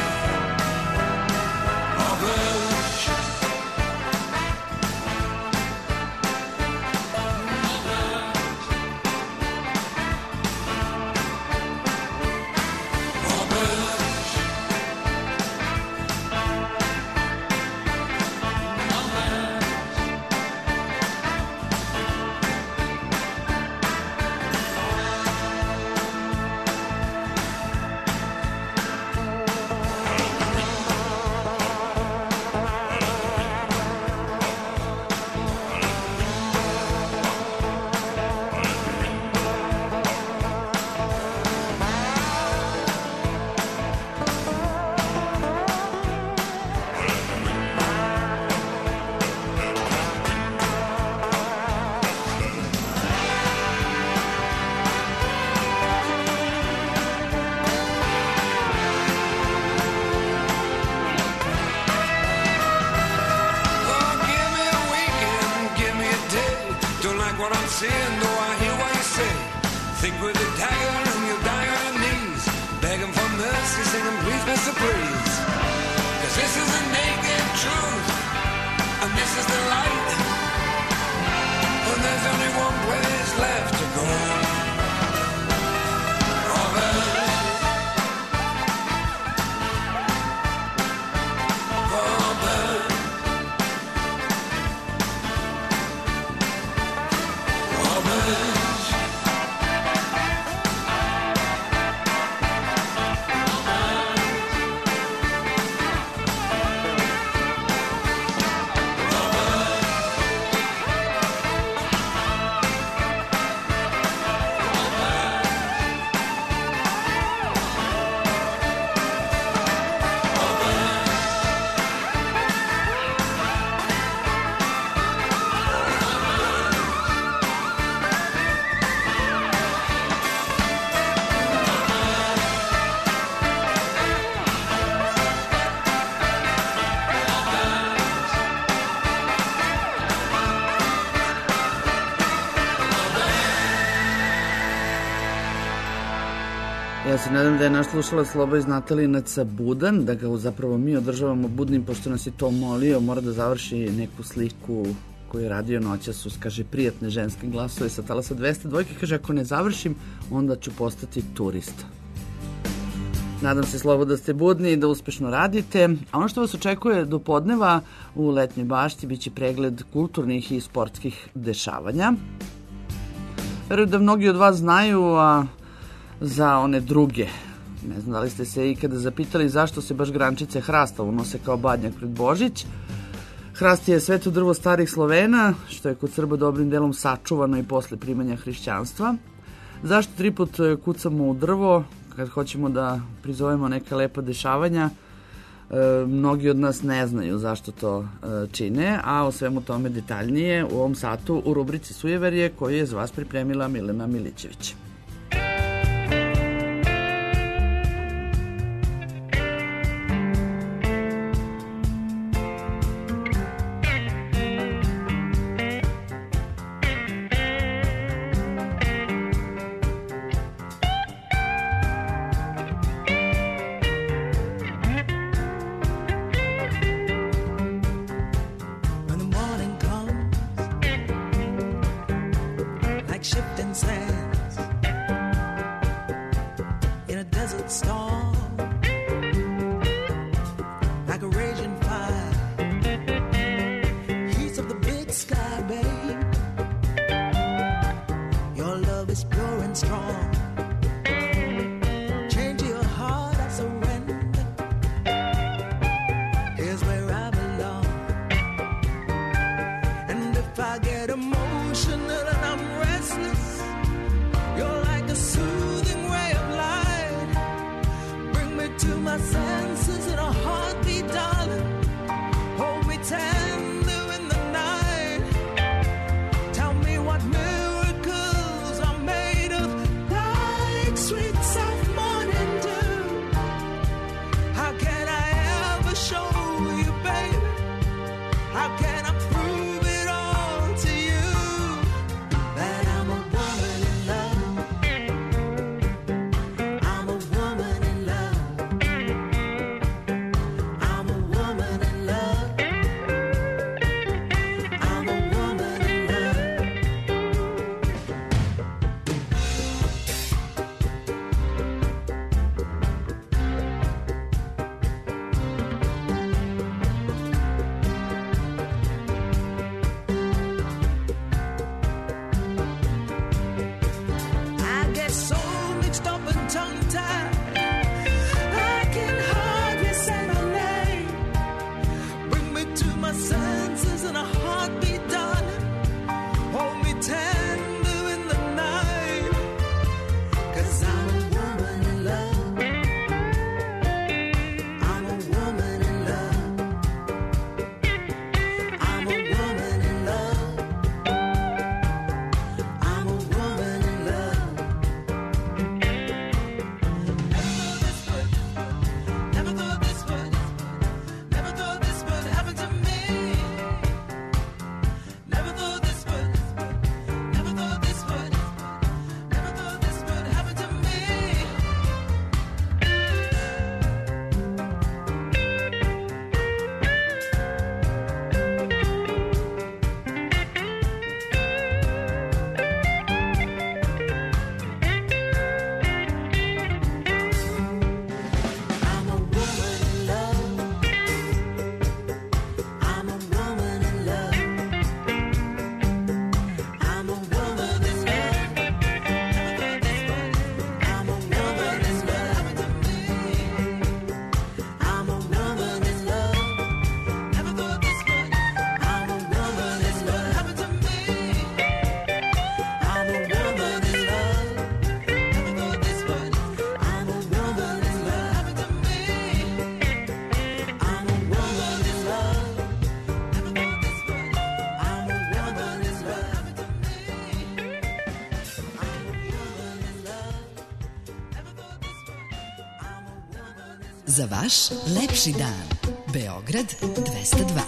[SPEAKER 8] Saying, though I hear what you say. Think with a dagger and you'll die on your knees, begging for mercy, singing please, Mister Please. 'Cause this is the naked truth, and this is the light, and there's only one place left to go.
[SPEAKER 4] Ja se nadam da je naš slušalac Sloba iz Natalinaca budan, da ga zapravo mi održavamo budnim, pošto nas je to molio, mora da završi neku sliku koju je radio noćas uz, kaže, prijatne ženske glasove sa talasa dvesta dva, kaže, ako ne završim, onda ću postati turista. Nadam se, Slobo, da ste budni i da uspešno radite. A ono što vas očekuje do podneva u Letnjoj bašti biće pregled kulturnih i sportskih dešavanja. Verujem da mnogi od vas znaju, a za one druge, ne znam da li ste se ikada zapitali zašto se baš grančice hrasta unose kao badnjak pred Božić. Hrast je sveto drvo starih Slovena, što je kod Srba dobrim delom sačuvano i posle primanja hrišćanstva. Zašto tri put kucamo u drvo kad hoćemo da prizovemo neka lepa dešavanja? E, mnogi od nas ne znaju zašto to e, čine, a o svemu tome detaljnije u ovom satu u rubrici Sujeverje koju je za vas pripremila Milena Milićević.
[SPEAKER 1] Za vaš lepši dan. Beograd dvesta dva.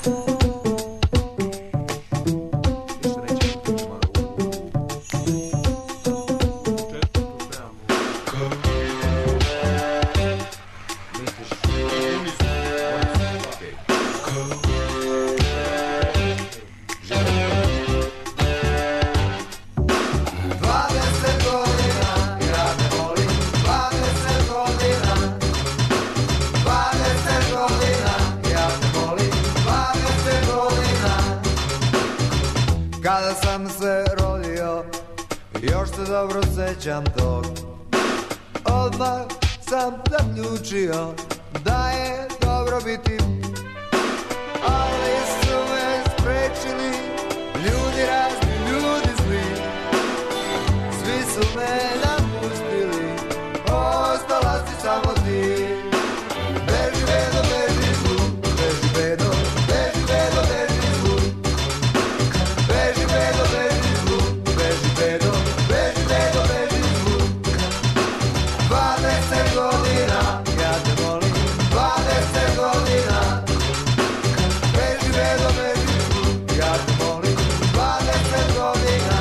[SPEAKER 9] Kada sam se rodio, još se dobro sećam tog. Odmah sam zaključio da je dobro biti, ali su me sprečili ljudi razni, ljudi zli. Svi su me napustili, ostala si samo ti. Beži bedo, beži zlu, beži bedo, beži bedo, beži zlu. Beži bedo, beži zlu, beži bedo, beži bedo, beži zlu. Dvadeset godina, ja te molim, dvadeset godina. Beži bedo, beži zlu, ja te molim, dvadeset godina.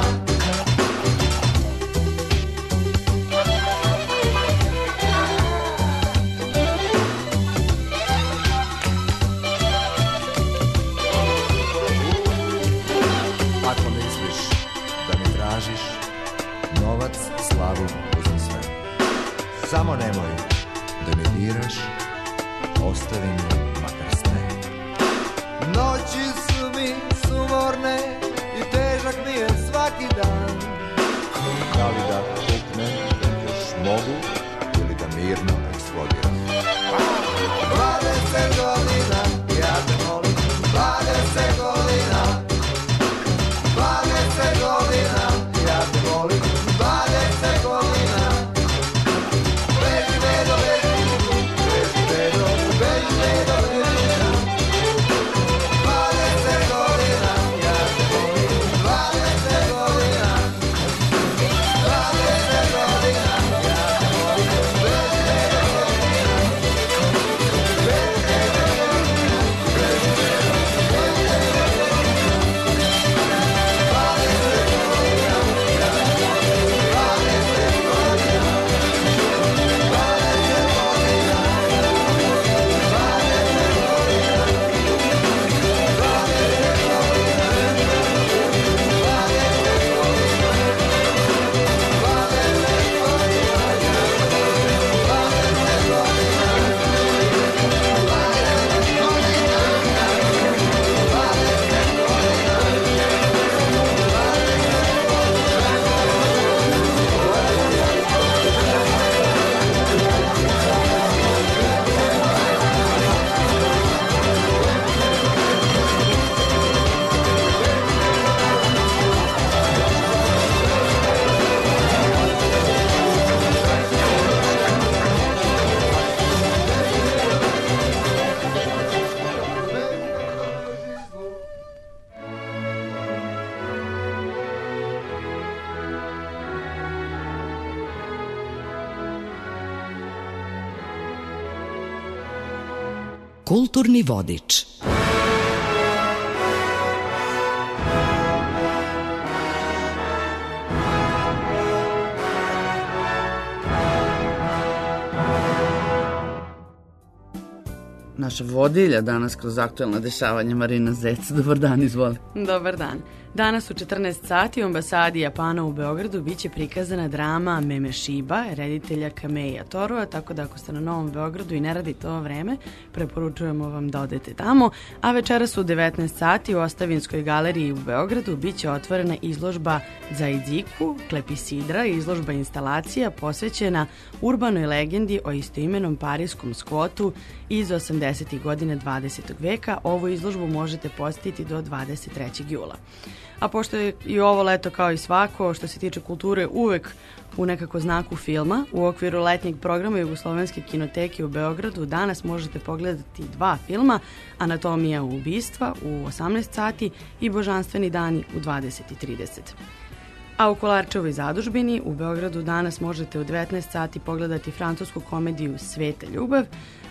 [SPEAKER 10] Ako misliš da mi tražiš novac, slavu, uzmi sve. Samo nemoj da me diraš, ostavi mi makar sne.
[SPEAKER 9] Noći su mi sumorne i težak mi je svaki dan.
[SPEAKER 10] Da li da puknem, još mogu, ili da mirno eksplodiram.
[SPEAKER 9] Dvadeset godina, ja te molim, dvadeset godina. Dvadeset godina, ja te molim, dvadeset godina. Beži bedo, beži zlu, beži bedo, beži bedo, beži zlu. Dvadeset godina, ja te molim, dvadeset godina. Dvadeset godina, ja te molim, beži bedo, beži zlu. Beži bedo, beži zlu, beži bedo, beži bedo, beži zlu.
[SPEAKER 1] Kulturni vodič.
[SPEAKER 4] Naša vodilja danas kroz aktuelna dešavanja, Marina Zec. Dobar dan, izvoli.
[SPEAKER 22] Dobar dan. Danas u četrnaest sati u ambasadi Japana u Beogradu biće prikazana drama Memeshiba, reditelja Kameja Torua, tako da ako ste na Novom Beogradu i ne radite ovo vreme, preporučujemo vam da odete tamo. A večeras u devetnaest sati u Ostavinskoj galeriji u Beogradu biće otvorena izložba Zaidziku, Klepisidra, izložba instalacija posvećena urbanoj legendi o istoimenom pariskom skvotu iz osamdesetih godina dvadesetog veka. Ovu izložbu možete posjetiti do dvadeset trećeg jula. A pošto je i ovo leto kao i svako, što se tiče kulture, uvek u nekako znaku filma, u okviru letnjeg programa Jugoslovenske kinoteke u Beogradu danas možete pogledati dva filma, Anatomija ubistva u osamnaest sati i Božanstveni dani u dvadeset i trideset. A u Kolarčevoj zadužbini u Beogradu danas možete u devetnaest sati pogledati francusku komediju Sveta ljubav,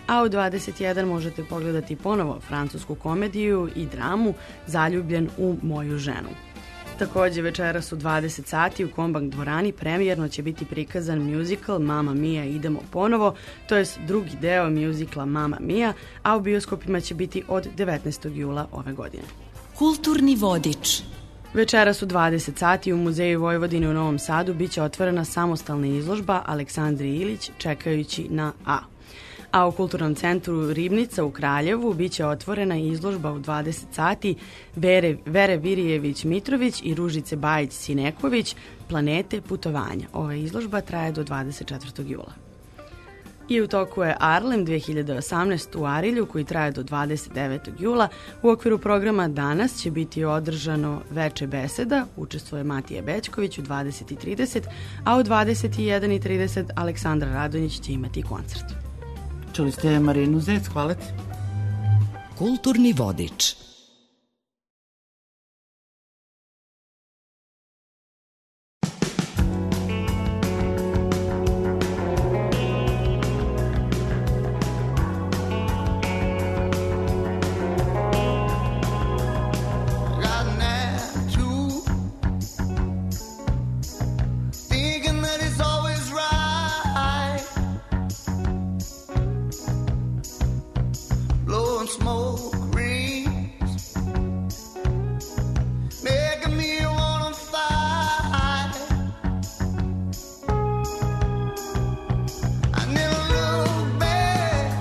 [SPEAKER 22] a u dvadeset jedan možete pogledati ponovo francusku komediju i dramu Zaljubljen u moju ženu. Takođe večeras u dvadeset sati u Kombank dvorani premijerno će biti prikazan musical Mamma Mia idemo ponovo, to jest drugi deo muzikla Mamma Mia, a u bioskopima će biti od devetnaestog jula ove godine.
[SPEAKER 1] Kulturni vodič.
[SPEAKER 22] Večeras u dvadeset sati u Muzeju Vojvodine u Novom Sadu biće otvorena samostalna izložba Aleksandri Ilić čekajući na A. A u Kulturnom centru Ribnica u Kraljevu biće otvorena izložba u dvadeset sati Vere, Vere Virijević-Mitrović i Ružice Bajić-Sineković Planete putovanja. Ova izložba traje do dvadeset četvrtog jula. I u toku je Arlem dve hiljade osamnaeste u Arilju koji traje do dvadeset devetog jula. U okviru programa danas će biti održano veče beseda, učestvuje Matija Bećković u dvadeset i trideset, a u dvadeset jedan i trideset Aleksandra Radonjić će imati koncert.
[SPEAKER 4] Čuli ste Marinu Zec, hvala ti.
[SPEAKER 1] Kulturni vodič.
[SPEAKER 9] Smoke rings, making me wanna fight. I never look back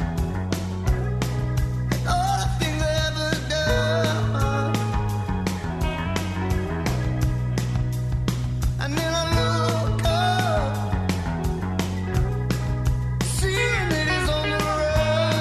[SPEAKER 9] at all the things I ever done. And then I look up, seeing it is on the road.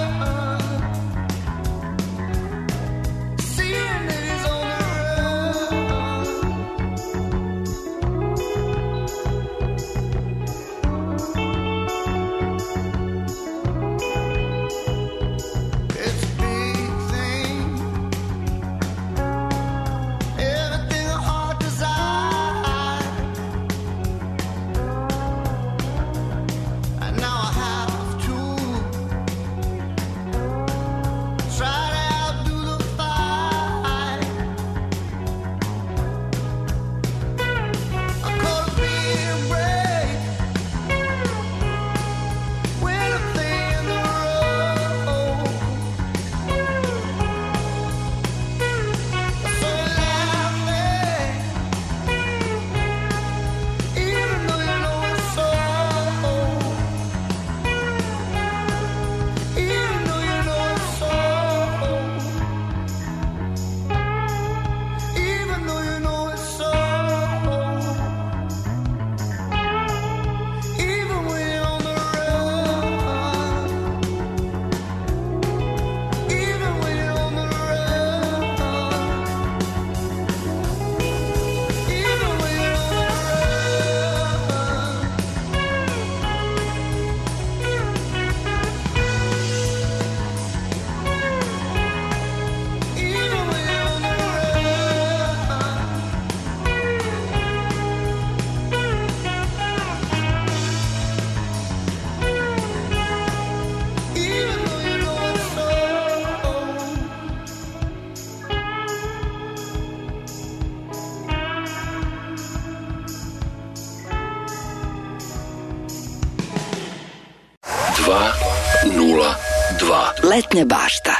[SPEAKER 2] dva nula dva.
[SPEAKER 1] Letnja bašta.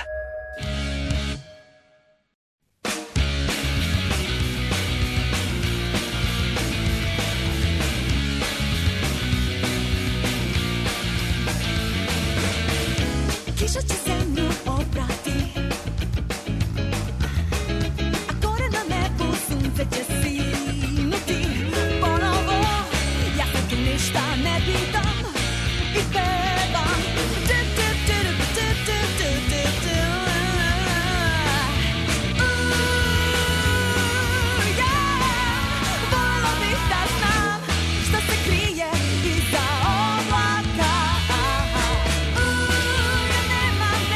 [SPEAKER 16] Kiša će zemlju oprati, a gore na nebu sunce će sinuti ponovo. Ja sad tu ništa ne pitam i pevam. Du, du, du, du, du, du, du, du. Ooh, yeah. Volela bih da znam šta se krije iza oblaka. Ooh, ja nemam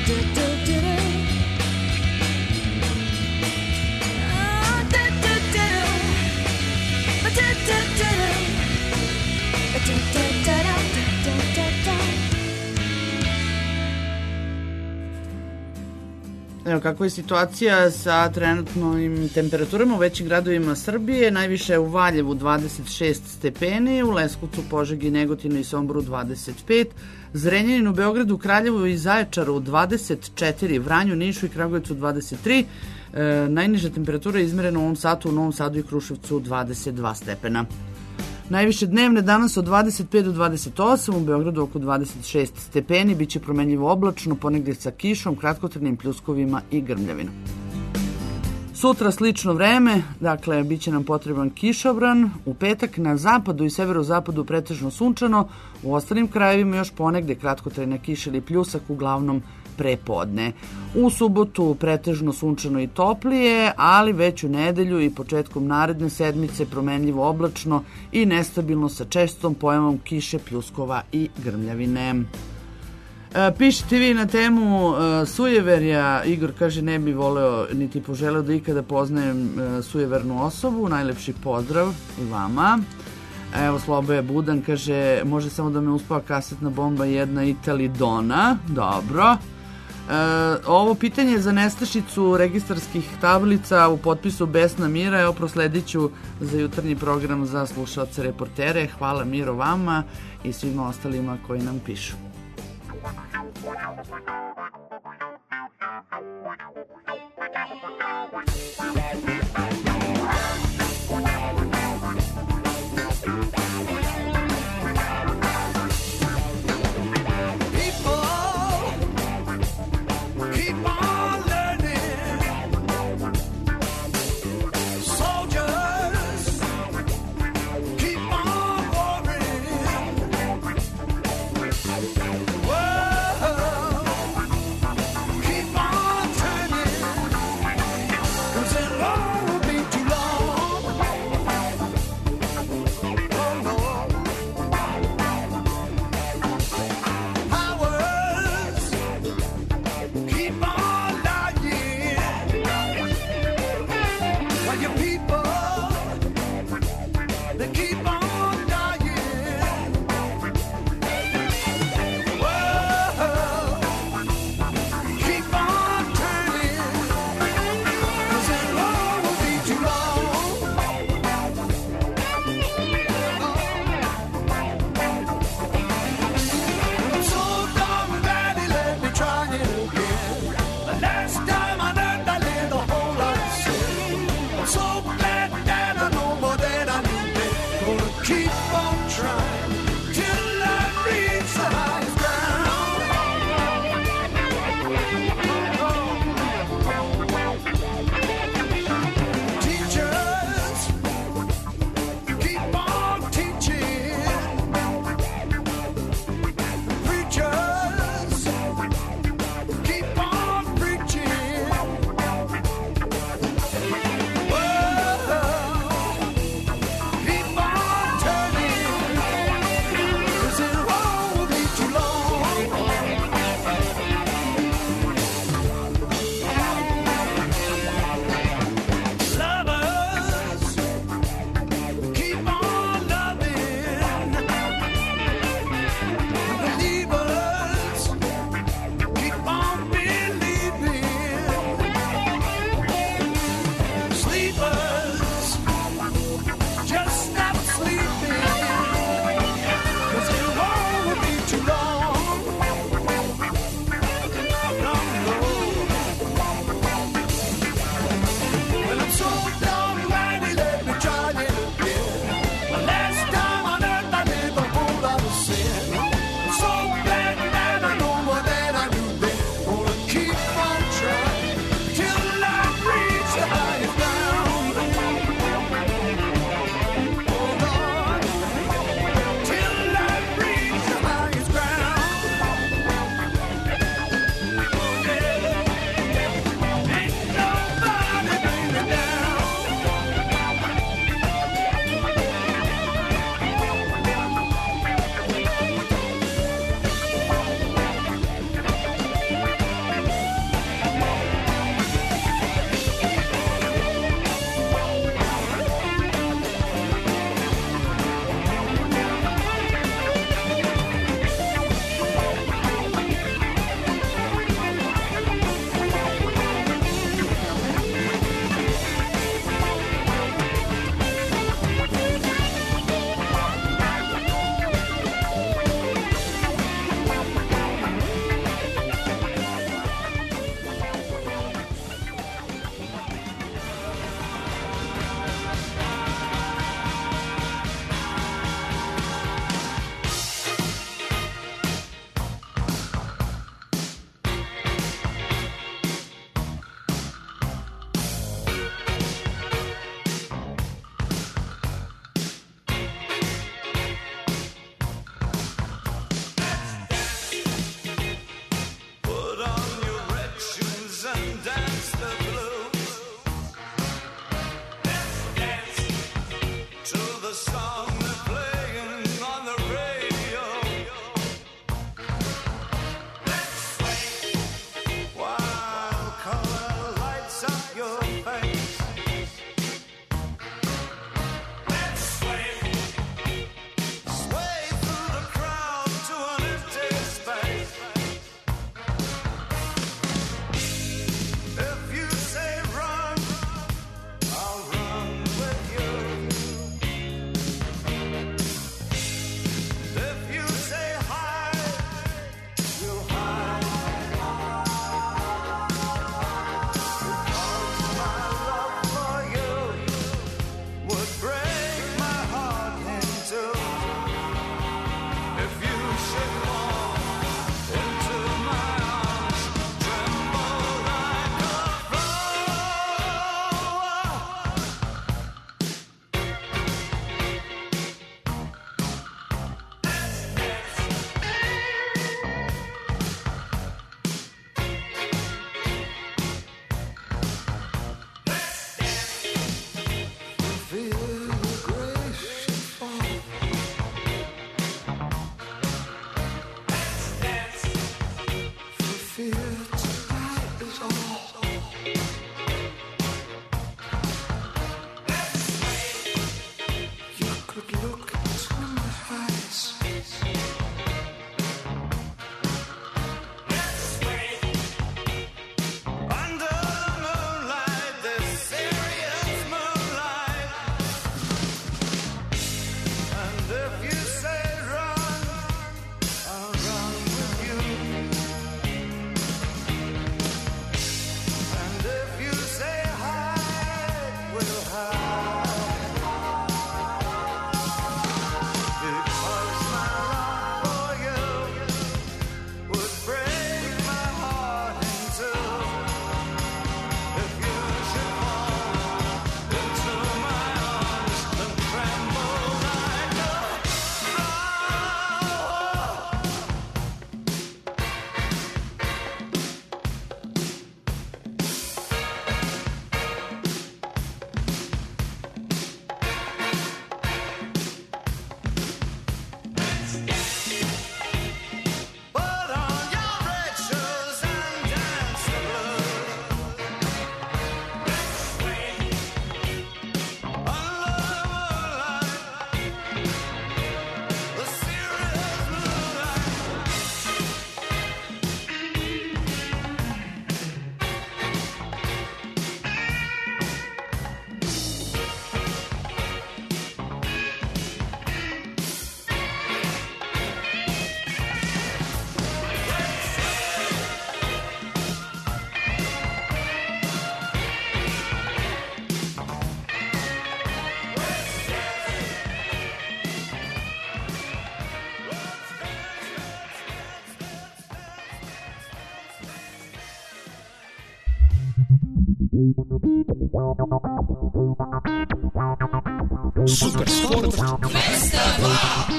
[SPEAKER 4] Evo, kakva je situacija sa trenutnim temperaturama u većim gradovima Srbije? Najviše je u Valjevu dvadeset šest stepeni, u Leskovcu, Požegi, Negotinu i Somboru dvadeset pet, Zrenjaninu, Beogradu, Kraljevu i Zaječaru dvadeset četiri, Vranju, Nišu i Kragujevcu dvadeset tri, e, najniža temperatura je izmerena u ovom satu u Novom Sadu i Kruševcu dvadeset dva stepena. Najviše dnevne danas od dvadeset pet do dvadeset osam, u Beogradu oko dvadeset šest stepeni, bit će promenljivo oblačno, ponegdje sa kišom, kratkotrajnim pljuskovima i grmljavinom. Sutra slično vreme, dakle, bit će nam potreban kišobran, u petak na zapadu i severozapadu pretežno sunčano, u ostalim krajevima još ponegdje kratkotrajna kiša ili pljusak, uglavnom prepodne. U subotu pretežno sunčano i toplije, ali već u nedelju i početkom naredne sedmice promenljivo oblačno i nestabilno sa čestom pojavom kiše, pljuskova i grmljavine. E, pišite vi na temu e, sujeverja. Igor kaže ne bi voleo niti poželeo da ikada poznajem e, sujevernu osobu. Najlepši pozdrav i vama. Evo, Sloboje Budan kaže može samo da me uspava kasetna bomba jedna Italidona. Dobro. E, ovo pitanje za nestašicu registarskih tablica u potpisu Besna Mira, evo prosledit ću za jutarnji program za slušaoce reportere. Hvala Miro vama i svima ostalima koji nam pišu.
[SPEAKER 8] Cause
[SPEAKER 9] fear tonight is all. You could look into my eyes.
[SPEAKER 8] Under the moonlight, this serious moonlight. And if you say run, I'll run with you. And if you say hide, we'll hide. Because my love for you would break my heart in two. If you should fall into my arms and tremble like a put on your red shoes and dance the blues. Under the moonlight, the serious moonlight.
[SPEAKER 21] Super sport dvesta dva.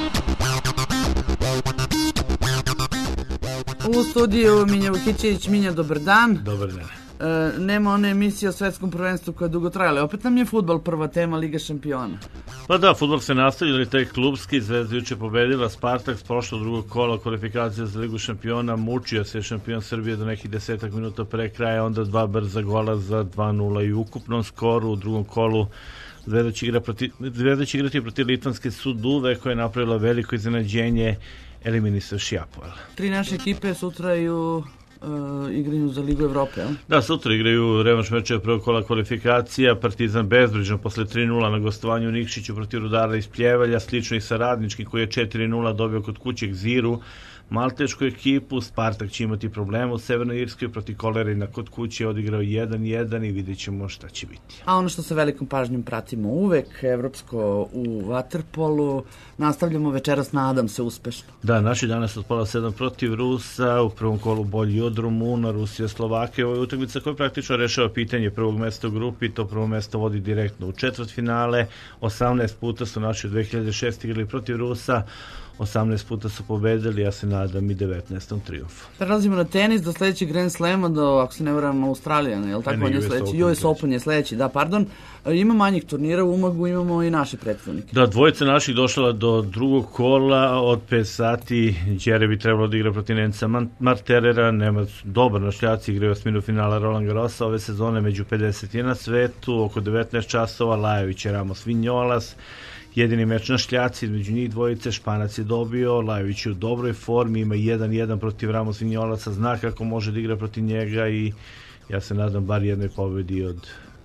[SPEAKER 4] U studiju Minja Vukićević. Minja, dobar dan.
[SPEAKER 11] Dobar dan.
[SPEAKER 4] E, nema one emisije o svetskom prvenstvu koja je dugo trajala. Opet nam je fudbal prva tema, Liga šampiona.
[SPEAKER 11] Pa da, fudbal se nastavlja, ali taj klubski. Zvezda juče pobedila, Spartak s prošlog drugog kola kvalifikacija za Ligu šampiona, mučio se šampion Srbije do nekih desetak minuta pre kraja, onda dva brza gola za dva nula i u ukupnom skoru. U drugom kolu Zvezda će, igra proti, Zvezda će igrati protiv litvanske Suduve koja je napravila veliko iznenađenje, eliminisavši Apoel.
[SPEAKER 4] Tri naše ekipe sutra ju Uh, igraju za Ligu Evrope, jel?
[SPEAKER 11] Da, sutra igraju revanš mečeva prvog kola kvalifikacija. Partizan bezbrižno posle tri nula na gostovanju u Nikšiću protiv Rudara iz Pljevalja, slično i sa Radničkim koji je četiri nula dobio kod kuće Gziru. Maltešku ekipu, Spartak će imati problema u Severnoj Irskoj, protiv Kolerina kod kuće odigrao jedan jedan i vidjet ćemo šta će biti.
[SPEAKER 4] A ono što sa velikom pažnjom pratimo uvek, evropsko u vaterpolu, nastavljamo večeras, nadam se, uspešno.
[SPEAKER 11] Da, naši danas od pola sedam protiv Rusa, u prvom kolu bolji od Rumuna, Rusija, Slovakija. Ovo je utakmica koja praktično rešava pitanje prvog mesta u grupi, to prvo mesto vodi direktno u četvrtfinale. osamnaest puta su naši u dve hiljade šeste igrali protiv Rusa, osamnaest puta su pobedili, ja se nadam i devetnaestom triumfu.
[SPEAKER 4] Prelazimo na tenis, do sledećeg Grand Slema, do, ako se ne varam, Australijana, je li tako?
[SPEAKER 11] Ne,
[SPEAKER 4] je sledeći? U S Open je sledeći, da, pardon. Ima manjih turnira, u Umagu imamo i naše predstavnike.
[SPEAKER 11] Da, dvojica naših došla do drugog kola, od pet sati Đere bi trebalo da igra protiv Nenca Marterera, nema dobar na šljaci, igraju osminu finala Roland Garrosa ove sezone među pedeset na svetu, oko devetnaest časova, Lajović je Ramos Vinjolas, jedini meč na šljaci, između njih dvojice, Španac je dobio, Lajović je u dobroj formi, ima jedan jedan protiv Ramos Vinjolasa, zna kako može da igra protiv njega i ja se nadam bar jednoj pobedi od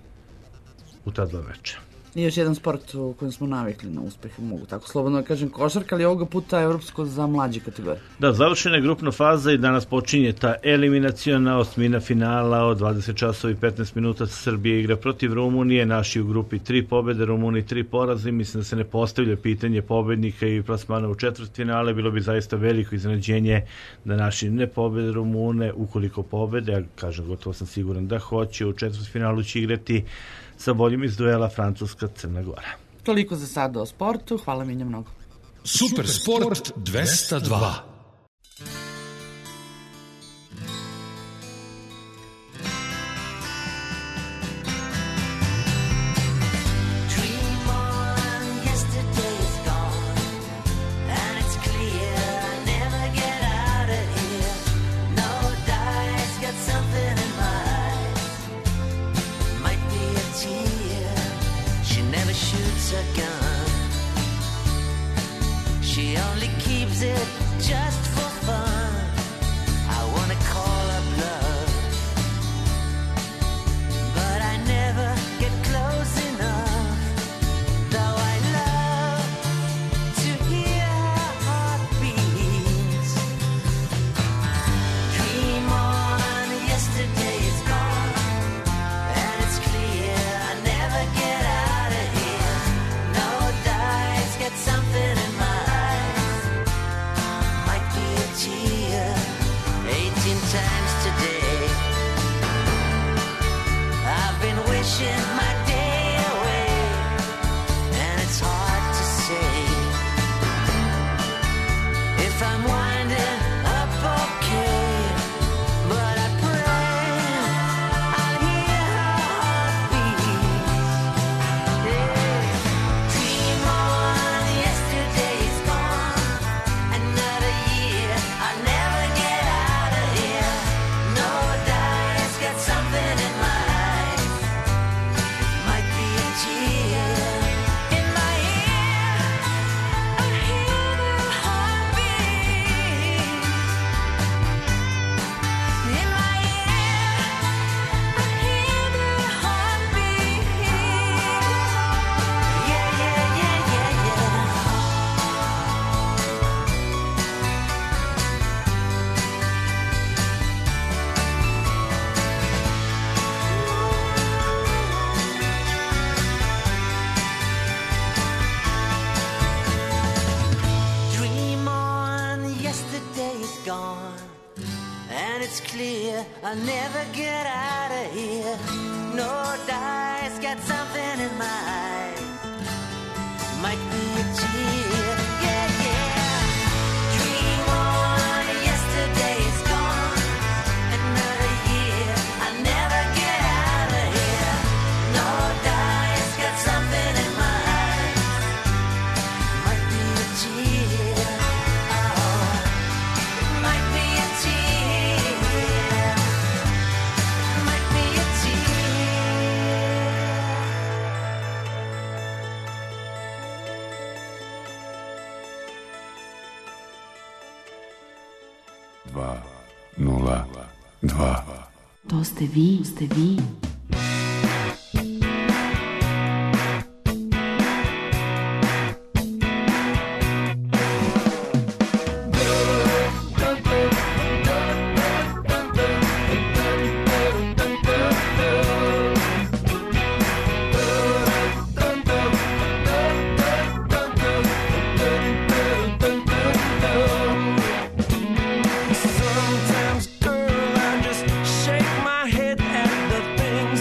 [SPEAKER 11] u ta dva meča.
[SPEAKER 4] I još jedan sport u kojem smo navikli na uspeh, mogu tako slobodno da kažem, košarka, ali ovoga puta evropsko za mlađe kategorije.
[SPEAKER 11] Da, završena je grupna faza i danas počinje ta eliminaciona osmina finala od dvadeset časova i petnaest minuta. Srbija igra protiv Rumunije, naši u grupi tri pobede, Rumuni tri poraze. Mislim da se ne postavlja pitanje pobednika i plasmana u četvrtfinale. Bilo bi zaista veliko iznenađenje da naši ne pobede Rumune, ukoliko pobede, ja kažem, gotovo sam siguran da hoće, u četvrtfinalu će igrati sa boljim iz duela Francuska-Crna Gora.
[SPEAKER 4] Toliko za sada o sportu, hvala Minja mnogo.
[SPEAKER 21] Super sport dvesta dva.
[SPEAKER 16] Die fifteen times today. I've been wishing my day away, and it's hard to say if I'm winding up okay, but I pray I'll hear her heartbeat. Yeah. Dream on, yesterday's gone. Another year, I'll never get out of here. No dice, got something in my eyes. Might be a tear in my ear. I hear the heartbeat. In my ear, I hear the heartbeat. Yeah, yeah, yeah, yeah, yeah. Dream on, yesterday is gone, and it's clear I'll never get out of here. No dice, got something in my eyes. Might be a tear, yeah, yeah. Dream on, yesterday is gone. Another year, I'll never get out of here. No dice, got something in my eyes. Might be a tear, oh, it might be a tear, might be a tear.
[SPEAKER 2] Dva, nula, dva.
[SPEAKER 1] To ste vi, ste vi.
[SPEAKER 5] Sometimes, girl, I just shake my head at the things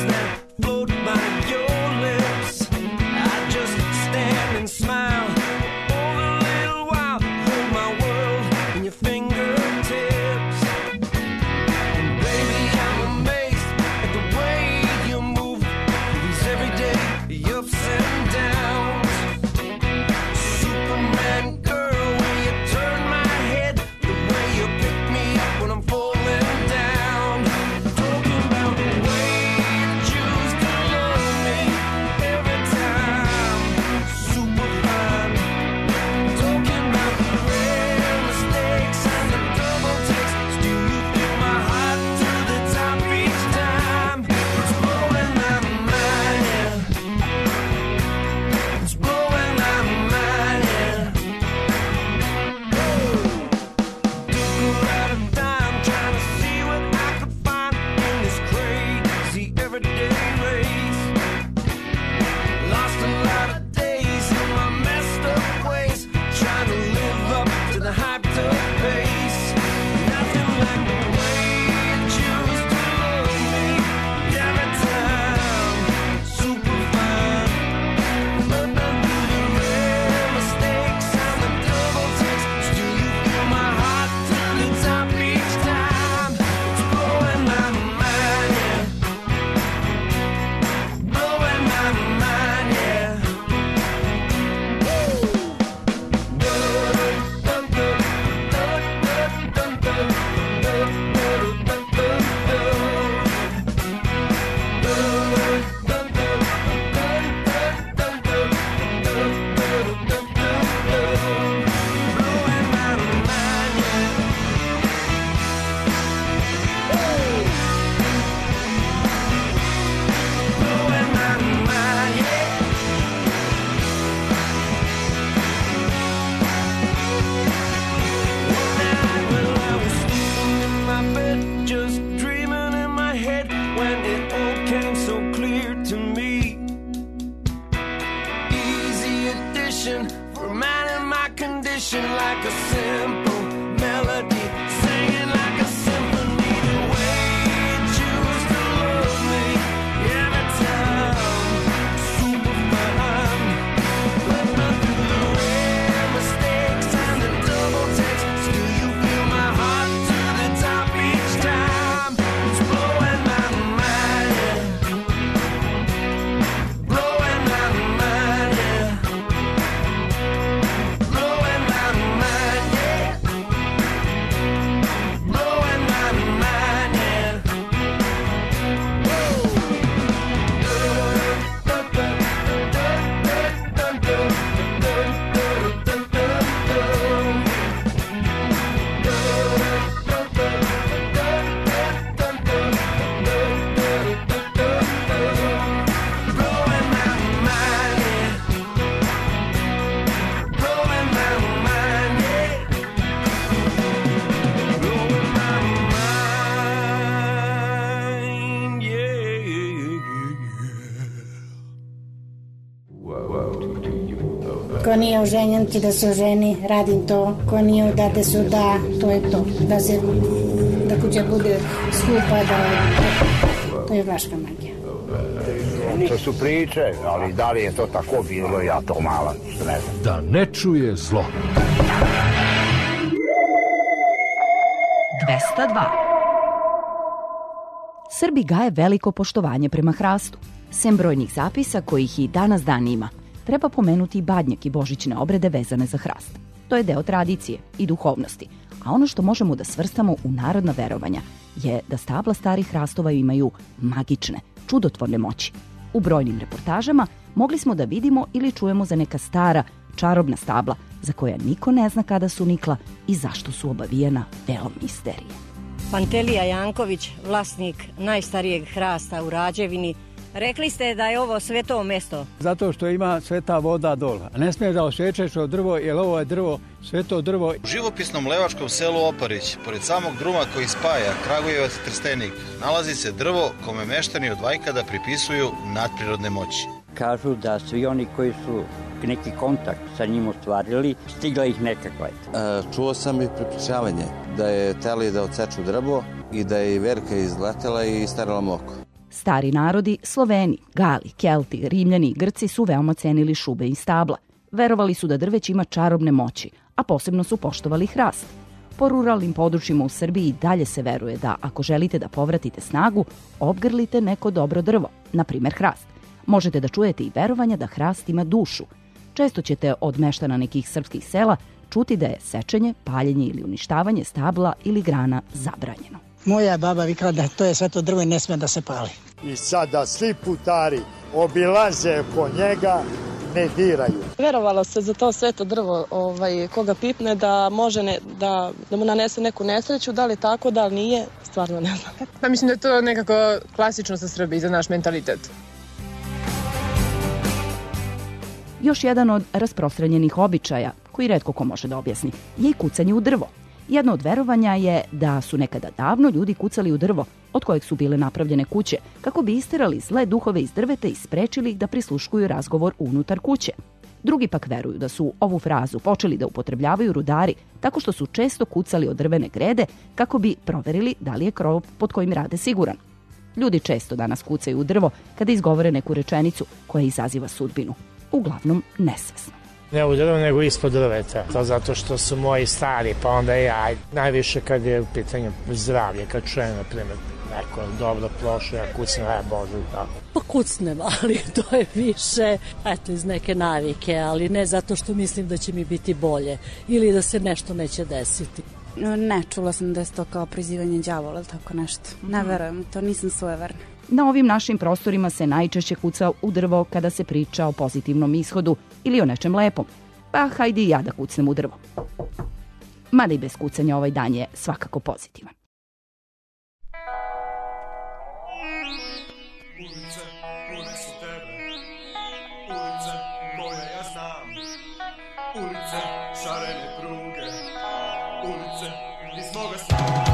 [SPEAKER 13] Ko nije oženjen ti da se oženi, radim to. Ko nije udate su da, to je to. Da se, da kuća bude skupa, da, to je vlaška magija.
[SPEAKER 14] To su priče, ali da li je to tako bilo, ja to malo ne znam.
[SPEAKER 21] Da ne čuje zlo.
[SPEAKER 23] dvesta dva. Srbi gaje veliko poštovanje prema hrastu. Sem brojnih zapisa, kojih i danas dan ima, treba pomenuti i badnjak i božićne obrede vezane za hrast. To je deo tradicije i duhovnosti, a ono što možemo da svrstamo u narodna verovanja je da stabla starih hrastova imaju magične, čudotvorne moći. U brojnim reportažama mogli smo da vidimo ili čujemo za neka stara, čarobna stabla za koja niko ne zna kada su nikla i zašto su obavijena velom misterije.
[SPEAKER 24] Pantelija Janković, vlasnik najstarijeg hrasta u Rađevini, rekli ste da je ovo sveto mesto.
[SPEAKER 25] Zato što ima sveta voda dole. A ne smije da osjećaš od drvo, jer ovo je drvo, sveto drvo.
[SPEAKER 26] U živopisnom levačkom selu Oparić, pored samog druma koji spaja Kragujevac i Trstenik, nalazi se drvo kome meštani od vajkada pripisuju nadprirodne moći.
[SPEAKER 27] Kažu da svi oni koji su neki kontakt sa njim ostvarili, stigla ih nekakva.
[SPEAKER 28] E, čuo sam i prepričavanje da je teli da odseču drvo i da je i Verka izletela i starala moko.
[SPEAKER 23] Stari narodi, Sloveni, Gali, Kelti, Rimljani i Grci su veoma cenili šube i stabla. Verovali su da drveć ima čarobne moći, a posebno su poštovali hrast. Po ruralnim područjima u Srbiji i dalje se veruje da ako želite da povratite snagu, obgrlite neko dobro drvo, na primer hrast. Možete da čujete i verovanja da hrast ima dušu. Često ćete od meštana nekih srpskih sela čuti da je sečenje, paljenje ili uništavanje stabla ili grana zabranjeno.
[SPEAKER 29] Moja baba vikala da to je sveto drvo i ne sme da se pali.
[SPEAKER 30] I sada svi putari obilaze oko njega, ne diraju.
[SPEAKER 31] Verovalo se za to sveto drvo, ovaj, koga pipne da može ne, da, da mu nanese neku nesreću, da li tako, da li nije, stvarno ne znam.
[SPEAKER 32] Pa mislim da je to nekako klasično sa Srbiji za naš mentalitet.
[SPEAKER 23] Još jedan od rasprostranjenih običaja, koji retko ko može da objasni, je i kucanje u drvo. Jedno od verovanja je da su nekada davno ljudi kucali u drvo, od kojeg su bile napravljene kuće, kako bi isterali zle duhove iz drveta i sprečili ih da prisluškuju razgovor unutar kuće. Drugi pak veruju da su ovu frazu počeli da upotrebljavaju rudari tako što su često kucali od drvene grede kako bi proverili da li je krov pod kojim rade siguran. Ljudi često danas kucaju u drvo kada izgovore neku rečenicu koja izaziva sudbinu, uglavnom nesvesno.
[SPEAKER 12] Ne u drvo, nego ispod drveta. To zato što su moji stari, pa onda i ja. Najviše kad je u pitanju zdravlje, kad čujem, na primjer, neko je dobro prošlo, ja kucnem, aj Bože, i tako.
[SPEAKER 33] Pa kucnem, ali to je više, eto, iz neke navike, ali ne zato što mislim da će mi biti bolje ili da se nešto neće desiti.
[SPEAKER 34] Ne, čula sam da je to kao prizivanje đavola ili tako nešto. Ne verujem, to nisam sujeverna.
[SPEAKER 23] Na ovim našim prostorima se najčešće kuca u drvo kada se priča o pozitivnom ishodu ili o nečem lepom. Pa hajde i ja da kucnem u drvo. Mada i bez kucanja ovaj dan je svakako pozitivan.
[SPEAKER 8] Ulice, pune su tebe. Ulice, koje ja znam. Ulice, šarene pruge. Ulice, iz moga sna.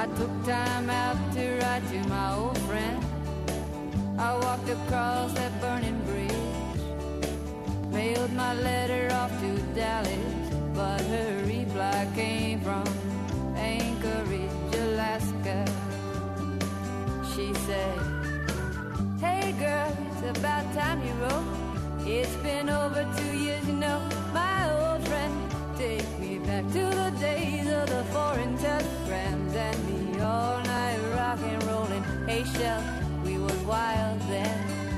[SPEAKER 3] I took time out to write to my old friend. I walked across that burning bridge, mailed my letter off to Dallas, but her reply came from Anchorage, Alaska. She said, hey girl, it's about time you wrote. It's been over two years, you know, my old friend. Take me back to the days of the foreign telegrams and the all-night rock and rollin'. Hey, Shell, we was wild then.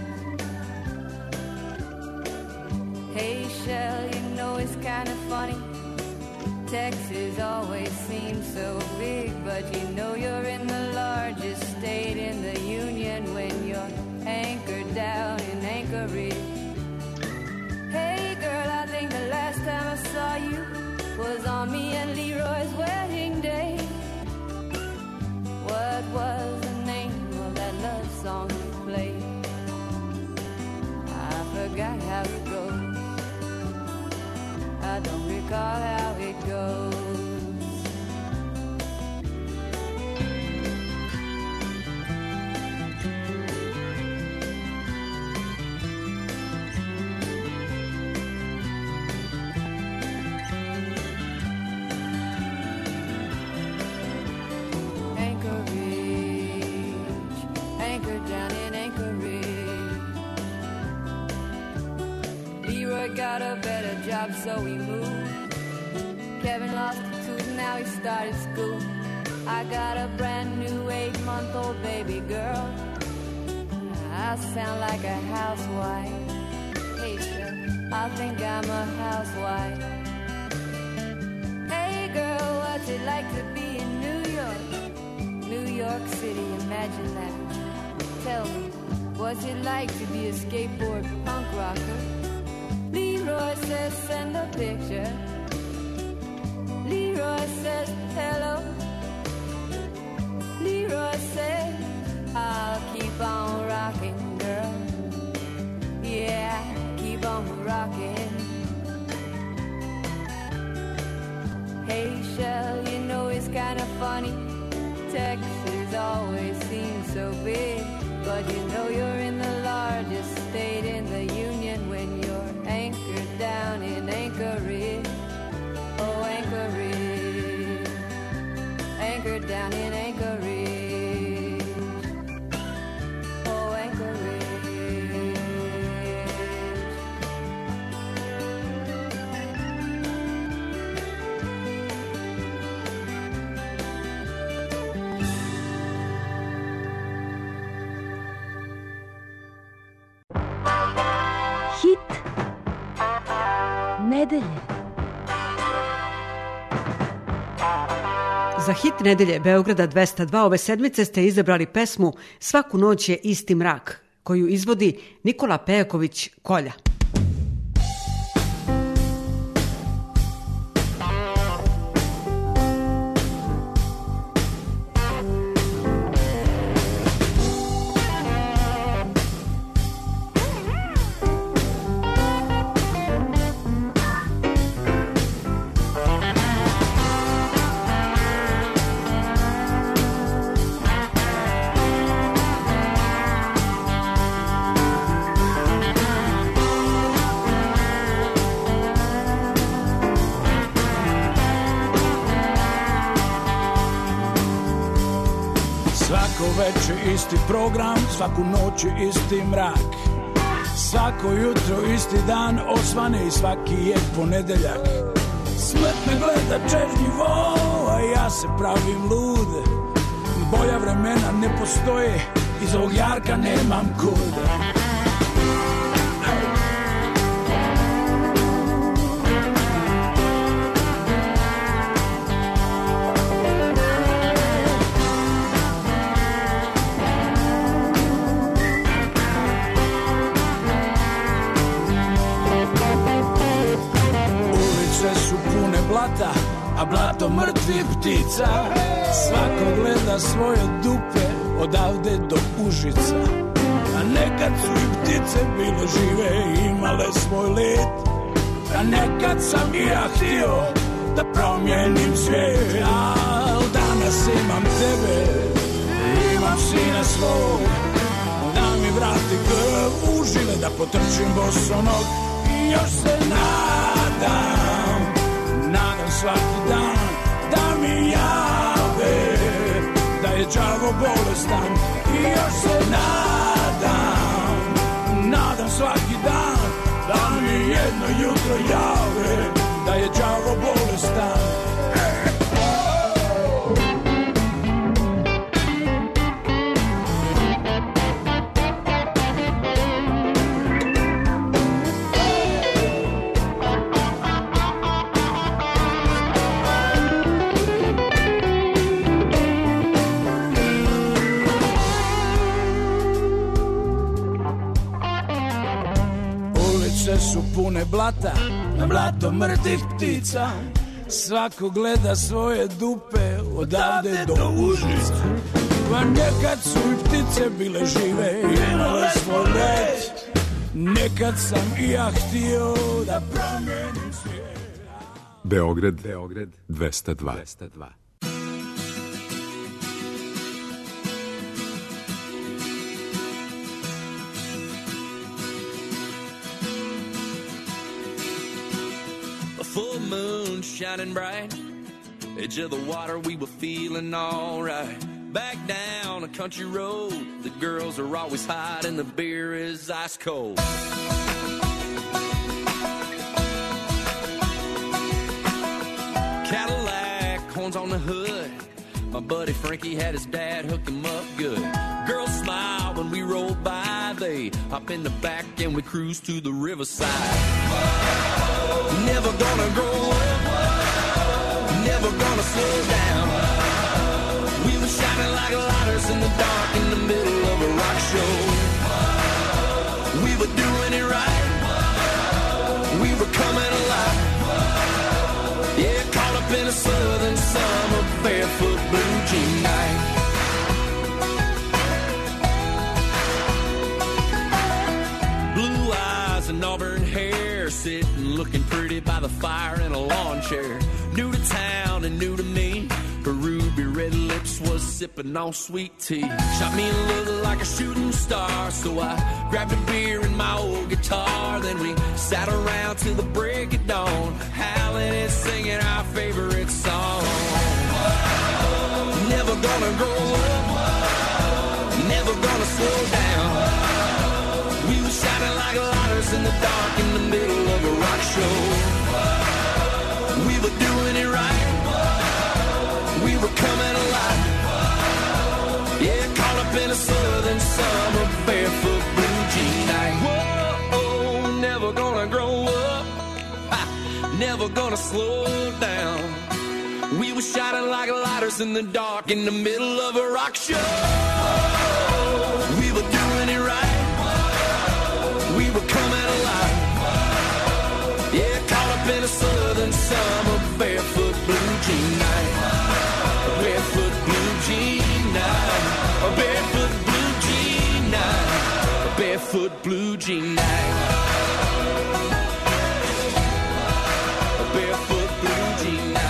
[SPEAKER 3] Hey, Shell, you know it's kind of funny. Texas always seems so big, but you know you're in the largest state in the union when you're anchored down in Anchorage. Hey girl, I think the last time I saw you was on me and Leroy's wedding day. What was the name of that love song you played? I forgot how it goes. I don't recall how it goes. Got a better job, so we moved. Kevin lost a tooth, now he started school. I got a brand new eight-month-old baby girl. I sound like a housewife. Hey, sure, I think I'm a housewife. Hey, girl, what's it like to be in New York? New York City, imagine that. Tell me, what's it like to be a skateboard punk rocker? Leroy says send a picture. Leroy says hello. Leroy says I'll keep on rocking, girl. Yeah, keep on rocking. Hey, Shell, you know it's kind of funny. Texas always seems so big, but you know you're in the largest state in the union when you're anchored down in Anchorage. Oh, Anchorage. Anchored down in Anchorage. Oh, Anchorage.
[SPEAKER 23] Hit nedelje.
[SPEAKER 4] Za hit nedelje Beograda dvesta dva ove sedmice ste izabrali pesmu Svaku noć je isti mrak, koju izvodi Nikola Pejaković Kolja.
[SPEAKER 6] Veče isti program, svaku noć isti mrak. Svako jutro isti dan, osvane i svaki je ponedeljak. Svet me gleda čežnjivo, a ja se pravim lud. Bolja vremena ne postoje, iz ovog jarka nemam kud. A blato mrtvih ptica, svako gleda svoje dupe odavde do Užica. A nekad su i ptice bile žive i imale svoj let. A nekad sam i ja htio da promijenim svijet. Al danas imam tebe, imam sina svog. Da mi vrati krv užive, da potrčim bosonog. I još se nadam, nadam svaki dan, da mi jave da je đavo bolestan. I još se nadam, nadam svaki dan, da mi jedno jutro jave da je đavo bolestan. Su pune blata, na blato mrtvih ptica. Svako gleda svoje dupe odavde do Užica. Pa nekad su i ptice bile žive i imale svoj red. Nekad sam i ja htio da promenim svijet.
[SPEAKER 1] Beograd, Beograd dvesta dva.
[SPEAKER 2] Full moon shining bright, edge of the water, we were feeling alright. Back down a country road, the girls are always hot and the beer is ice cold. Cadillac, horns on the hood, my buddy Frankie had his dad hook him up good. Girls smile when we roll by, they hop in the back and we cruise to the riverside. Never gonna grow up, never gonna slow down. We were shining like lighters in the dark in the middle of a rock show. We were doing it right, we were coming alive. Yeah, caught up in a southern summer barefoot blue jean night. Blue eyes and auburn hair, sitting looking pretty by the fire in a lawn chair. New to town and new to me, her ruby red lips was sipping on sweet tea. Shot me a look like a shooting star, so I grabbed a beer and my old guitar. Then we sat around till the break of dawn, howling and singing our favorite song. Never gonna grow up, never gonna slow down. We were shining like lighters in the dark in the middle of a rock show. We were doing it right, we were coming alive. Yeah, caught up in a southern summer barefoot blue jean night. Whoa, never gonna grow up, ha, never gonna slow down. We were shining like lighters in the dark in the middle of a rock show. We were doing it right, we were coming alive. Yeah, caught up in a southern summer barefoot blue jean night. A barefoot blue jean night. A barefoot blue jean night. A barefoot blue jean night. A barefoot blue jean night.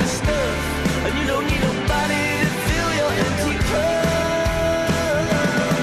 [SPEAKER 5] And you don't need nobody to fill your empty cup.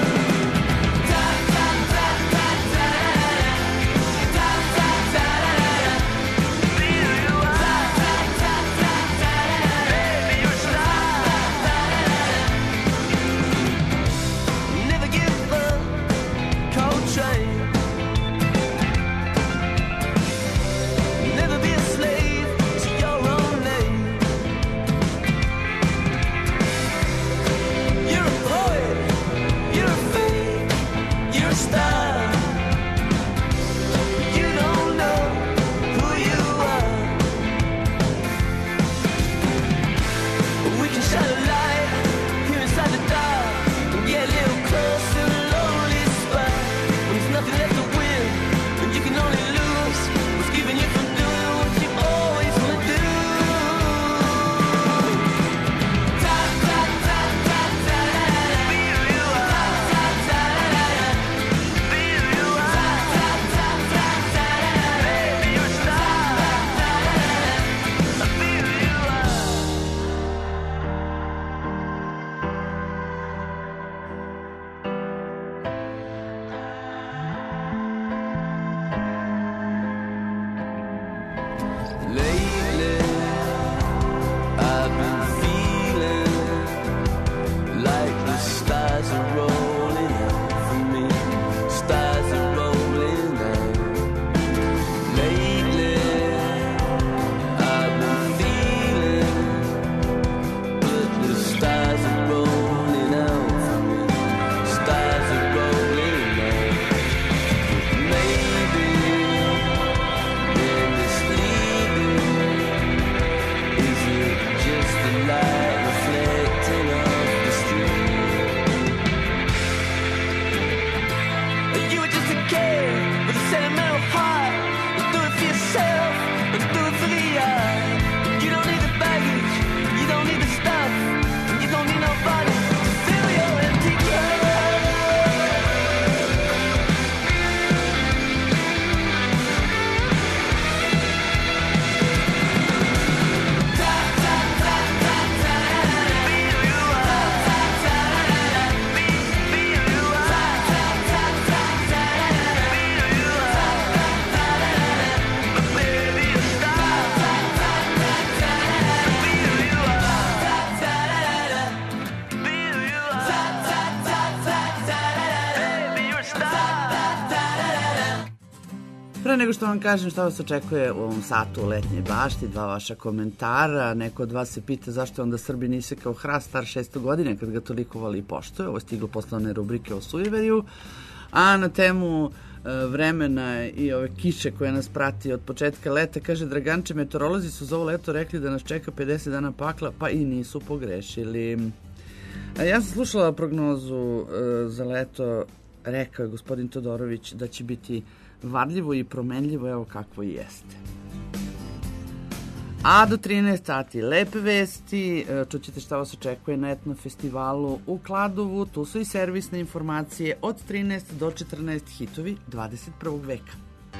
[SPEAKER 5] pre nego što vam kažem šta vas očekuje u ovom satu u letnjoj bašti, dva vaša komentara. Neko od vas se pita zašto onda Srbi nise kao hrast star šesto godine kad ga toliko voli i poštuje. Ovo je stiglo posle one rubrike o sujeverju. A na temu vremena i ove kiše koje nas prati od početka leta, kaže Draganče, meteorolozi su za ovo leto rekli da nas čeka pedeset dana pakla, pa i nisu pogrešili. Ja sam slušala prognozu za leto, rekao je gospodin Todorović da će biti varljivo i promenljivo, evo kakvo i jeste. A do trinaest sati lepe vesti, čućete šta vas očekuje na etno festivalu u Kladovu, tu su i servisne informacije od trinaest do četrnaest hitovi dvadeset prvog veka.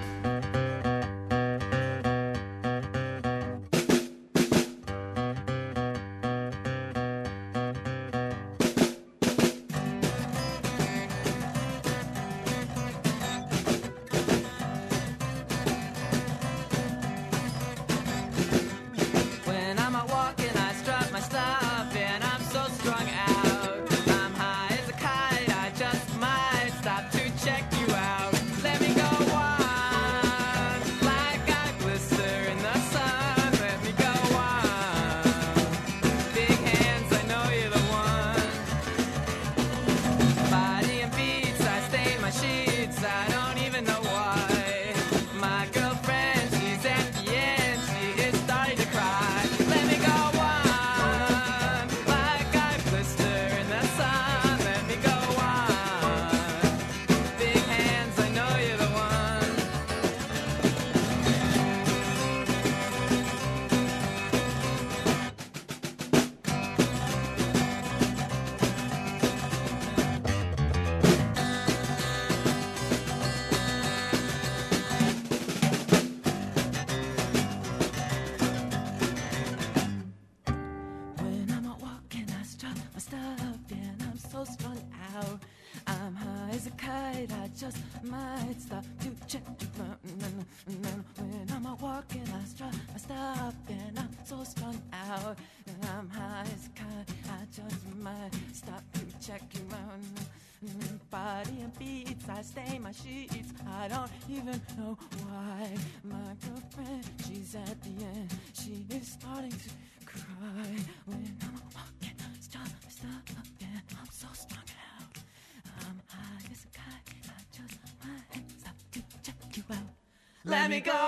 [SPEAKER 2] Let me go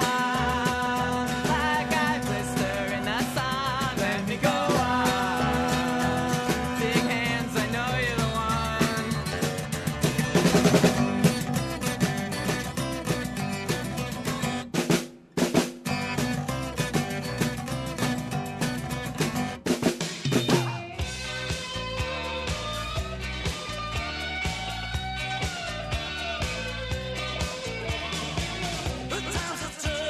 [SPEAKER 2] on, like I blister in the sun. Let me go on, big hands, I know you're the one. The times have turned.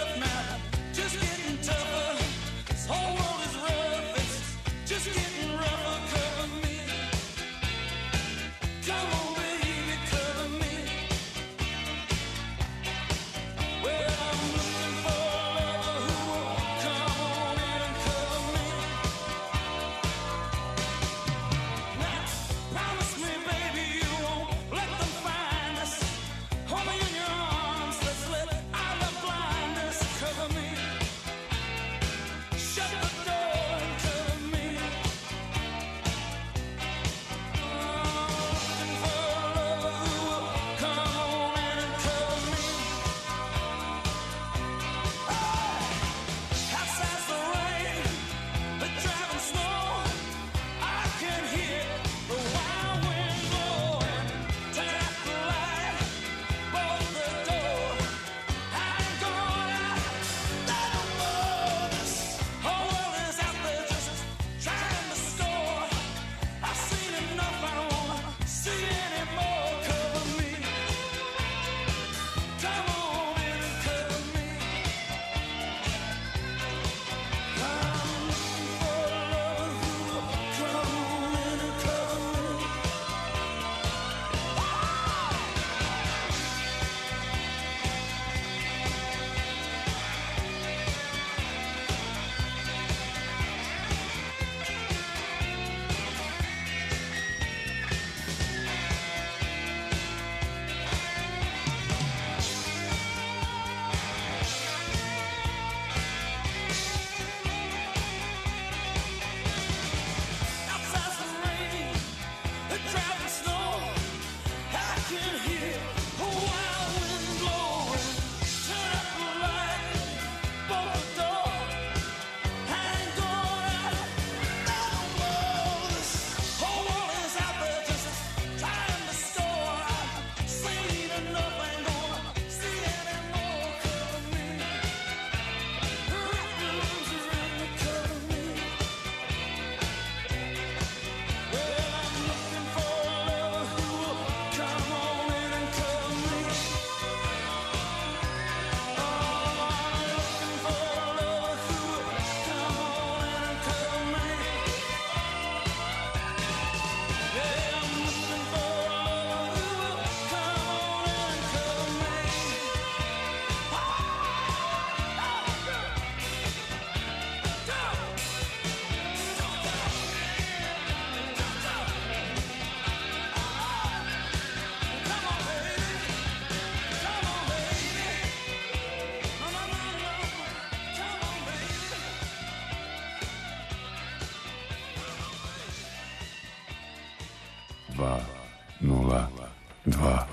[SPEAKER 1] dva nula dva.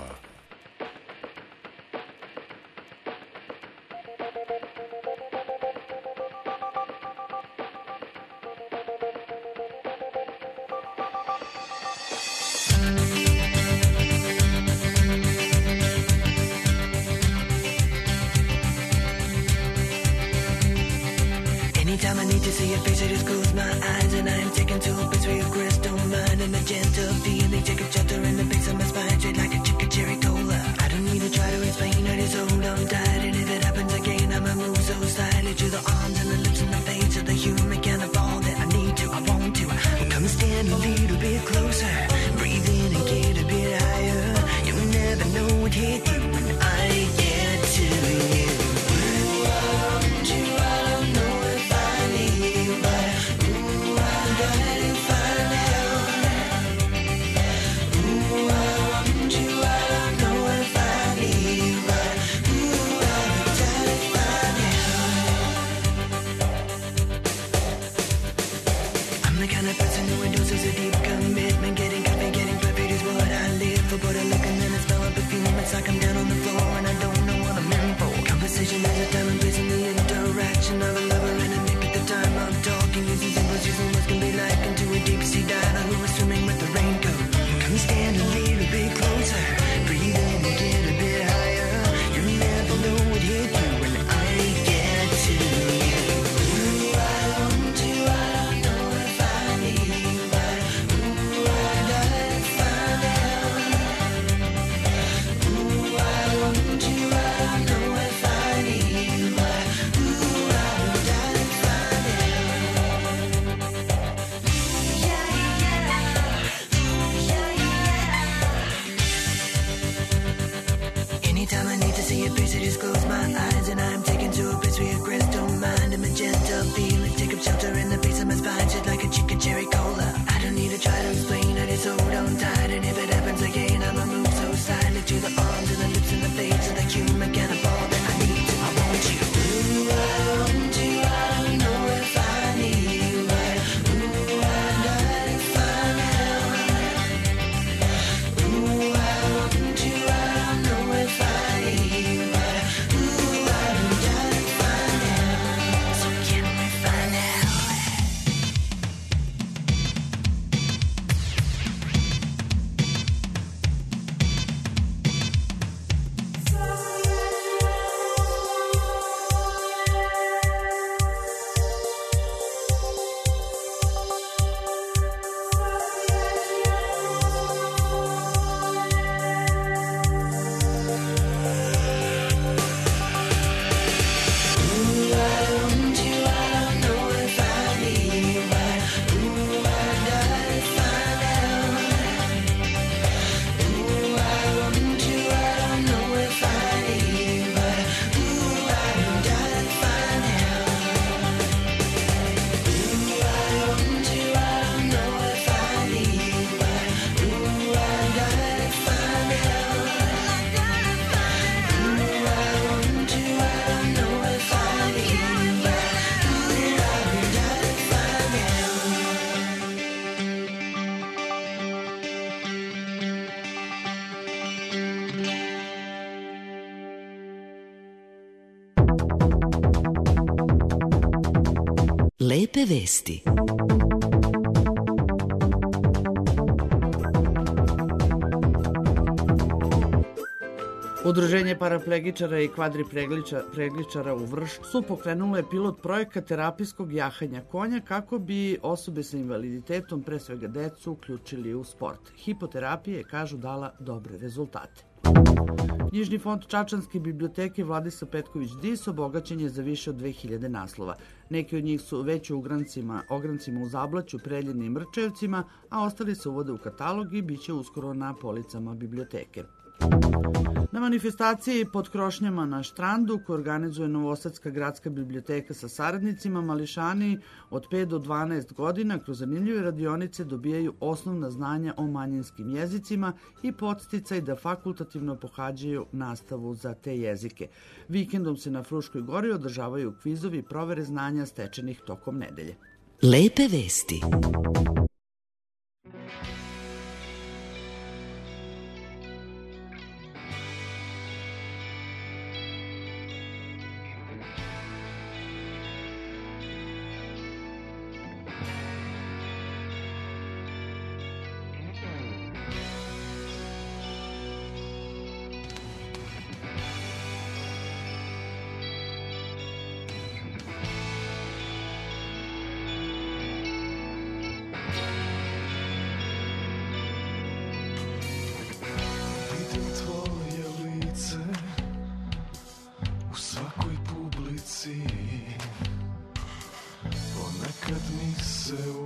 [SPEAKER 2] Anytime I need to see your face, I just close my eyes and I am taken to a place where your crystal mind and a gentle feeling take a shelter in the base of my spine, straight like a chicken cherry cola. I don't need to try to explain, I just hold on tight, and if it happens again, I'ma move so slightly to the arms and the lips and the face of the human kind of all that I need to, I want to. Come stand a little bit closer, breathe in and get a bit higher. You never know what hit you when I get to you. But I look and then I smell a perfume. It's like I'm down on the floor and I don't know what I'm in for. Conversation is a time and place in the interaction of a lover and a nick at the time of talking. Using symbols, using what can be like into a deep sea diver who is swimming with the raincoat. Come stand a little bit closer, breathe in and get a bit higher. You never know what hit you when I get to you. Ooh, I want you, I don't know if I need you, but ooh, I gotta find out. Anytime I need to see your face, I just close my eyes and I'm taken to a place where your crystal mind and magenta feeling take up shelter in the base of my spine, shit like a chicken cherry cola. I don't need to try to explain, I just hold on tight, and if it happens again, I'ma move so silently to the arms and the lips and the face of the human kind of all that I need to, I want you. Ooh, I want you, I don't know if I need you, but ooh, I gotta find out. Ooh, I want you, I don't know if I need you, but ooh, I gotta find out. So can we find out?
[SPEAKER 7] Lepe vesti.
[SPEAKER 5] Udruženje paraplegičara i kvadriplegičara u Vršcu su pokrenule pilot projekat terapijskog jahanja konja kako bi osobe sa invaliditetom, pre svega decu, uključili u sport. Hipoterapija je, kažu, dala dobre rezultate. Knjižni fond Čačanske biblioteke Vladisa Petković-Dis obogaćen je za više od dve hiljade naslova. Neki od njih su već u ograncima, ograncima u Zablaću, Preljini i Mrčevcima, a ostali se uvode u katalog i bit će uskoro na policama biblioteke. Na manifestaciji pod krošnjama na Štrandu, koju organizuje Novosadska gradska biblioteka sa saradnicima, mališani od pet do dvanaest godina kroz zanimljive radionice dobijaju osnovna znanja o manjinskim jezicima i podsticaj da fakultativno pohađaju nastavu za te jezike. Vikendom se na Fruškoj gori održavaju kvizovi i provere znanja stečenih tokom nedelje.
[SPEAKER 7] Lepe vesti.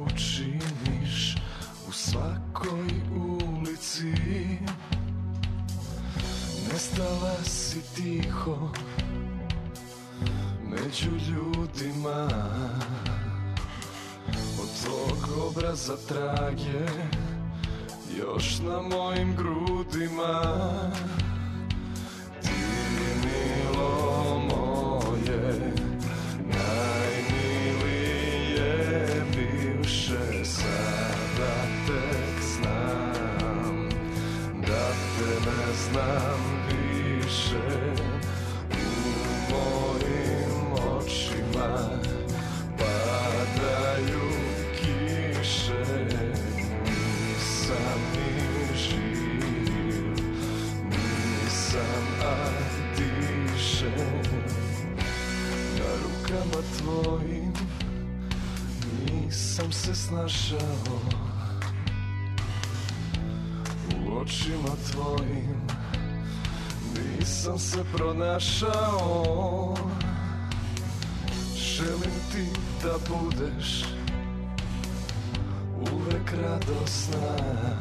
[SPEAKER 9] učiniš u svakoj ulici. Nestala si tiho među ljudima, od tvog obraza trage još na mojim grudima. Ti milo moje, najmilije bivše, sada tek znam da te ne znam više. U mojim očima padaju kiše, nisam ni živ, nisam, a dišem. Na rukama tvojim nisam se snašao, u očima tvojim nisam se pronašao. Želim ti da budeš uvek radosna,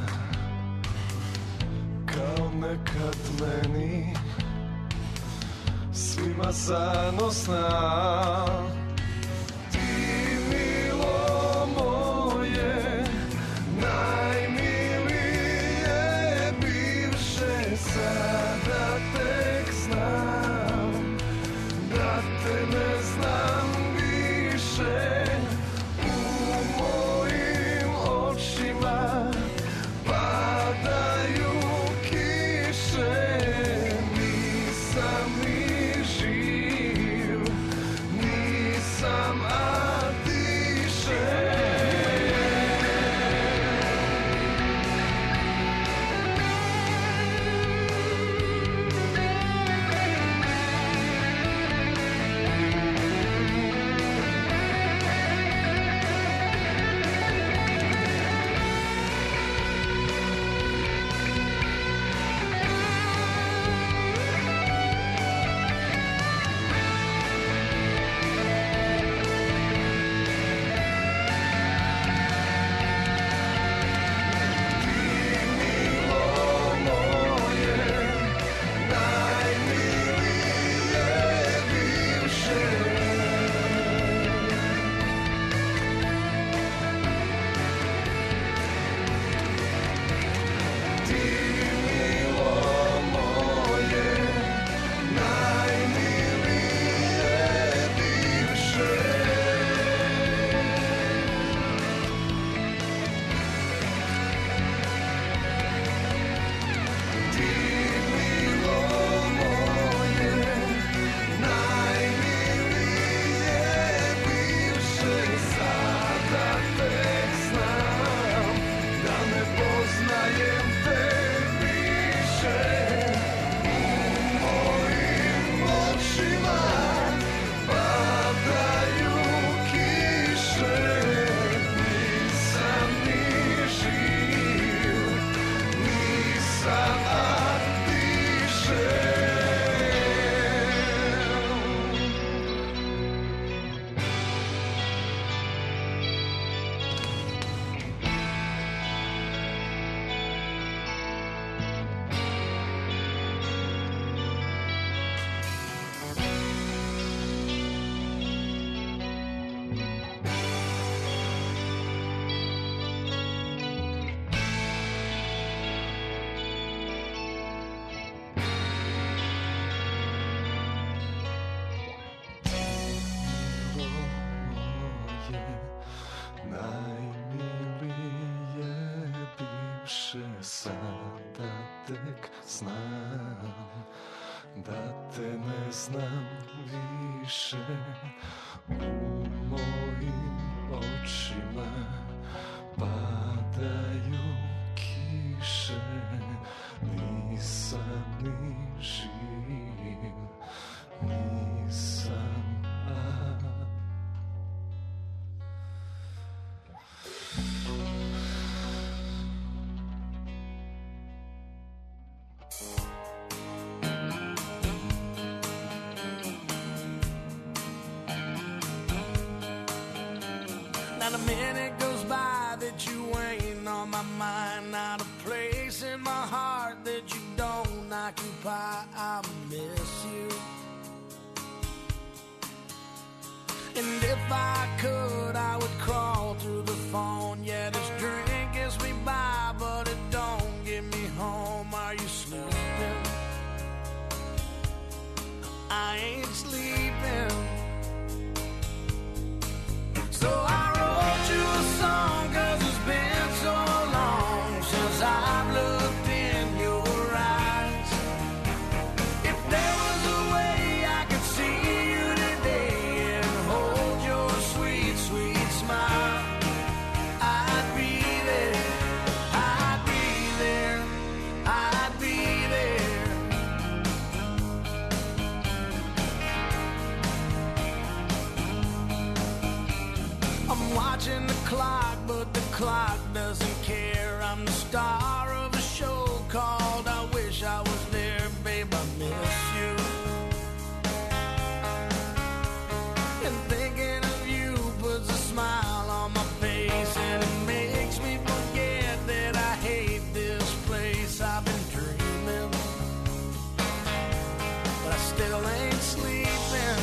[SPEAKER 9] kao nekad meni, svima zanosna. Ti milo moje, najmilije bivše, sada tek znam da te ne znam više. U mojim očima padaju kiše, nisam ni živ, nisam, a dišem. Sada tek znam da te ne znam više. U mojim očima padaju kiše, nisam ni živ, nisam, a
[SPEAKER 2] Not a minute goes
[SPEAKER 6] if I could, I would crawl through the phone. Yeah, this drink gets me by, but it don't get me home. Are you sleeping? I ain't sleeping. So I wrote you a song, 'cause it's been so long since I've looked in your eyes. If there was a way I could see you today and hold your sweet, sweet smile, I'd be there, I'd be there, I'd be there. I'm watching the clock, but the clock doesn't care. I'm the star of a show called I Wish I Was There. Babe, I miss you. And thinking of you puts a smile on my face, and it makes me forget that I hate this place. I've been dreaming, but I still ain't sleeping.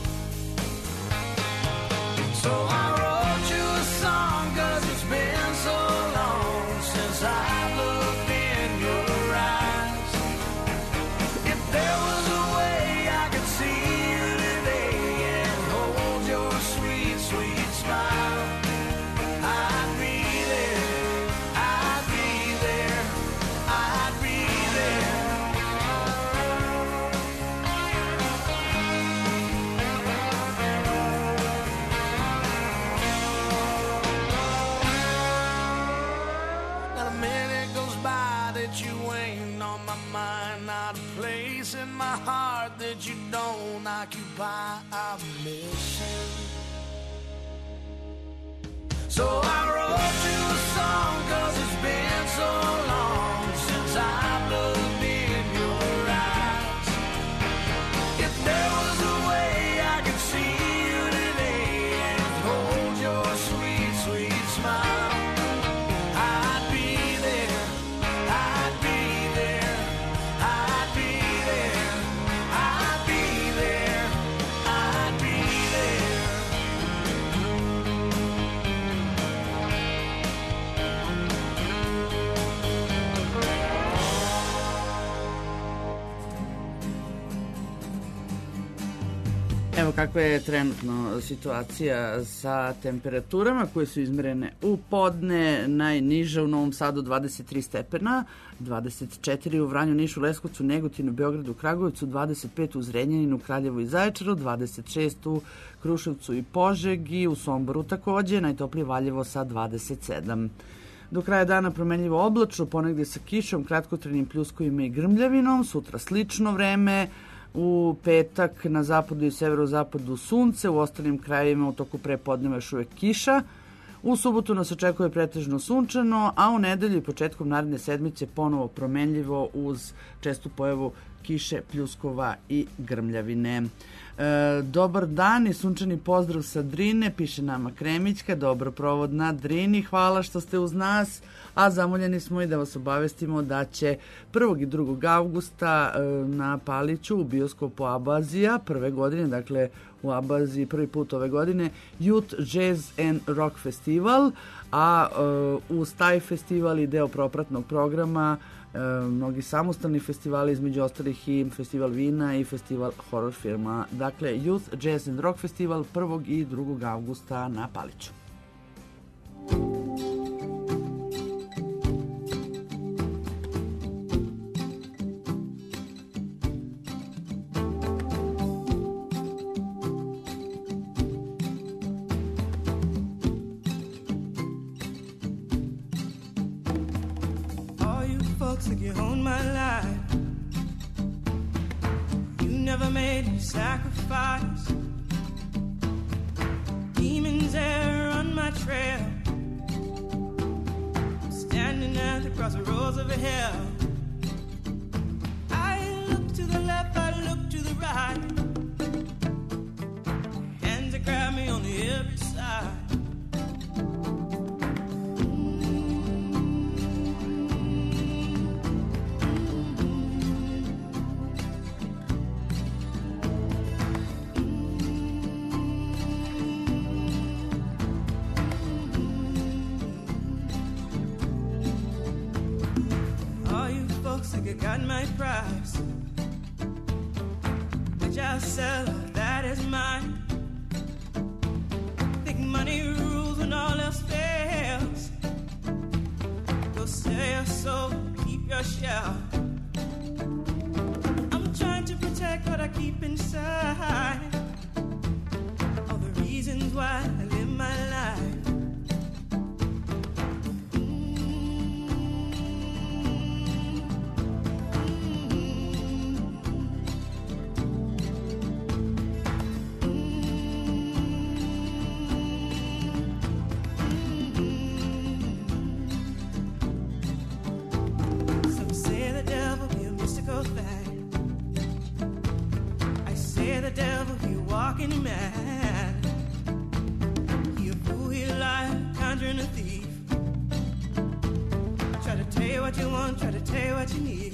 [SPEAKER 6] So I wrote you a song, 'cause it's been so long since I looked in your eyes. If there was a way I could see you today and hold your sweet, sweet smile, I'd be there, I'd be there, I'd be there. Not a minute goes by that you ain't on my mind. Not a place in my heart that you don't occupy. I miss you. So I wrote you a song, 'cause it's been so long since I've looked in your eyes. If there was a way I could see you today and hold your sweet, sweet smile, I'd be there, I'd be there, I'd be there, I'd be there, I'd be there.
[SPEAKER 5] Evo kakva je trenutno situacija sa temperaturama koje su izmerene u podne. Najniža u Novom Sadu dvadeset tri stepena, dvadeset četiri u Vranju, Nišu, Leskovcu, Negotinu, Beogradu, Kragujevcu, dvadeset pet u Zrenjaninu, Kraljevu i Zaječaru, dvadeset šest u Kruševcu i Požegi, u Somboru takođe, najtoplije Valjevo sa dvadeset sedam. Do kraja dana promenljivo oblačno, ponegde sa kišom, kratkotrajnim pljuskovima i grmljavinom, sutra slično vreme, u petak na zapadu i severozapadu sunce, u ostalim krajevima u toku prepodneva još uvek kiša. U subotu nas očekuje pretežno sunčano, a u nedelju i početkom naredne sedmice ponovo promenljivo uz čestu pojavu kiše, pljuskova i grmljavine. E, dobar dan i sunčani pozdrav sa Drine, piše nama Kremićka, dobro provod na Drini, hvala što ste uz nas, a zamoljeni smo i da vas obavestimo da će prvog i drugog avgusta e, na Paliću u bioskopu Abazija prve godine, dakle u Abaziji prvi put ove godine, Youth Jazz and Rock Festival, a e, uz taj festival i deo propratnog programa E, mnogi samostalni festivali, između ostalih i festival vina i festival horror filma. Dakle, Youth Jazz and Rock Festival prvog i drugog avgusta na Paliću.
[SPEAKER 10] Like you own my life. You never made any sacrifice. Demons there on my trail, standing at the crossroads of hell. I look to the left, I look to the right. Hands that grab me on the every side. you got my price, which I'll sell, that is mine. Think money rules when all else fails. Go sell your soul, keep your shell. I'm trying to protect what I keep inside, all the reasons why I live my life. The devil, he walking mad. He a fool, he a liar, conjuring a thief. Try to tell you what you want, try to tell you what you need.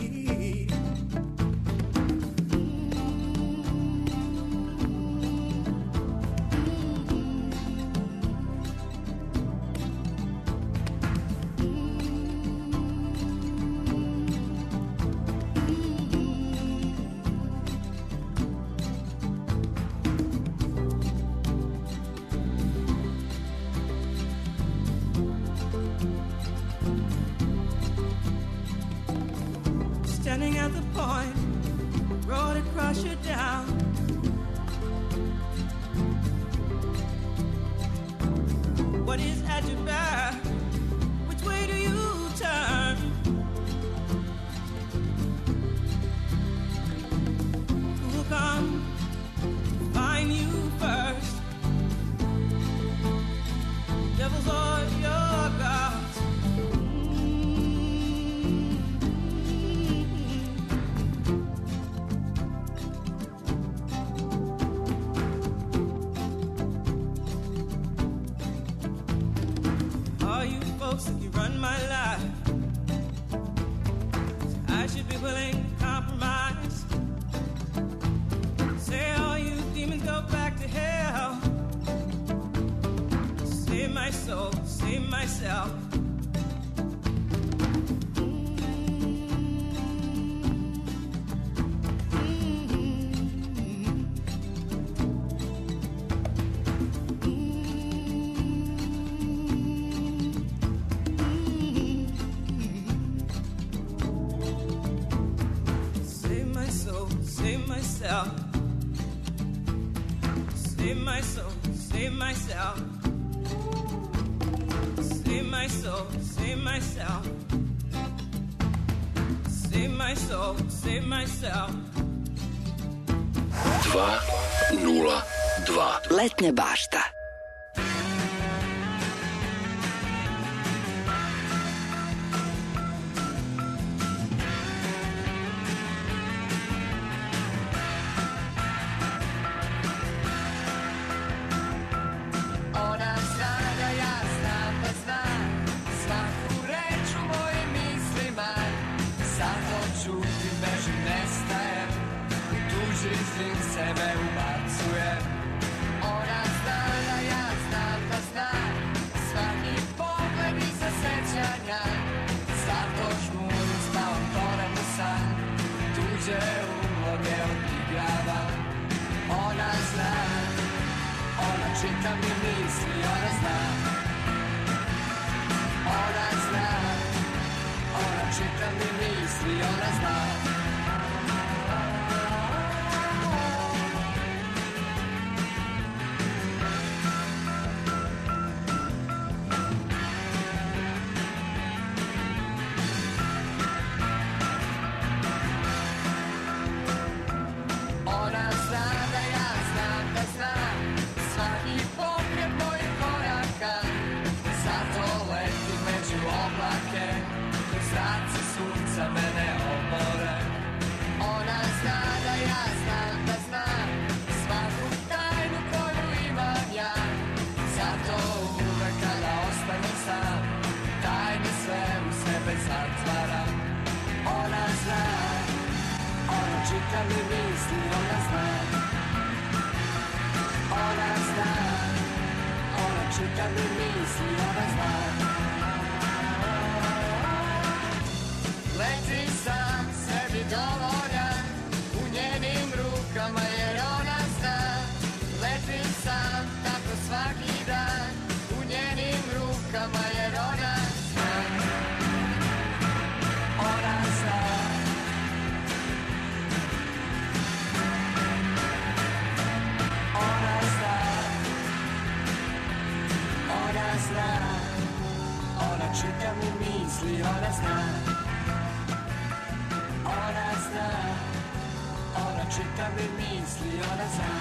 [SPEAKER 10] Standing at the point, road across you down. What is at your back? Which way do you turn? Who will come find you first? Devils or your gods? That you run my life, I should be willing to compromise. Say all you demons go back to hell. Save my soul, save myself. Save myself, save my soul, save myself, save my soul, save myself, save my soul, save myself.
[SPEAKER 2] dva nula dva
[SPEAKER 7] Letnja bašta.
[SPEAKER 2] Sebe ubacuje. Ona zna da ja znam da zna svaki pogled iza sećanja. Zato žmurim spavam tonem u san, tuđe uloge odigravam. Ona zna, ona čita mi misli, ona zna. Ona zna, ona čita mi misli, ona zna. Za mene obore. Ona zna da ja znam da znam svaku tajnu koju imam ja. Zato uvek kada ostanem sam, tajne sve u sebe zatvaram. Ona zna, ona čita mi misli, ona zna. Ona zna, ona čita mi misli, ona zna. Leti sam se mi misli, ona zna. Ona zna, ona čita mi misli, ona zna.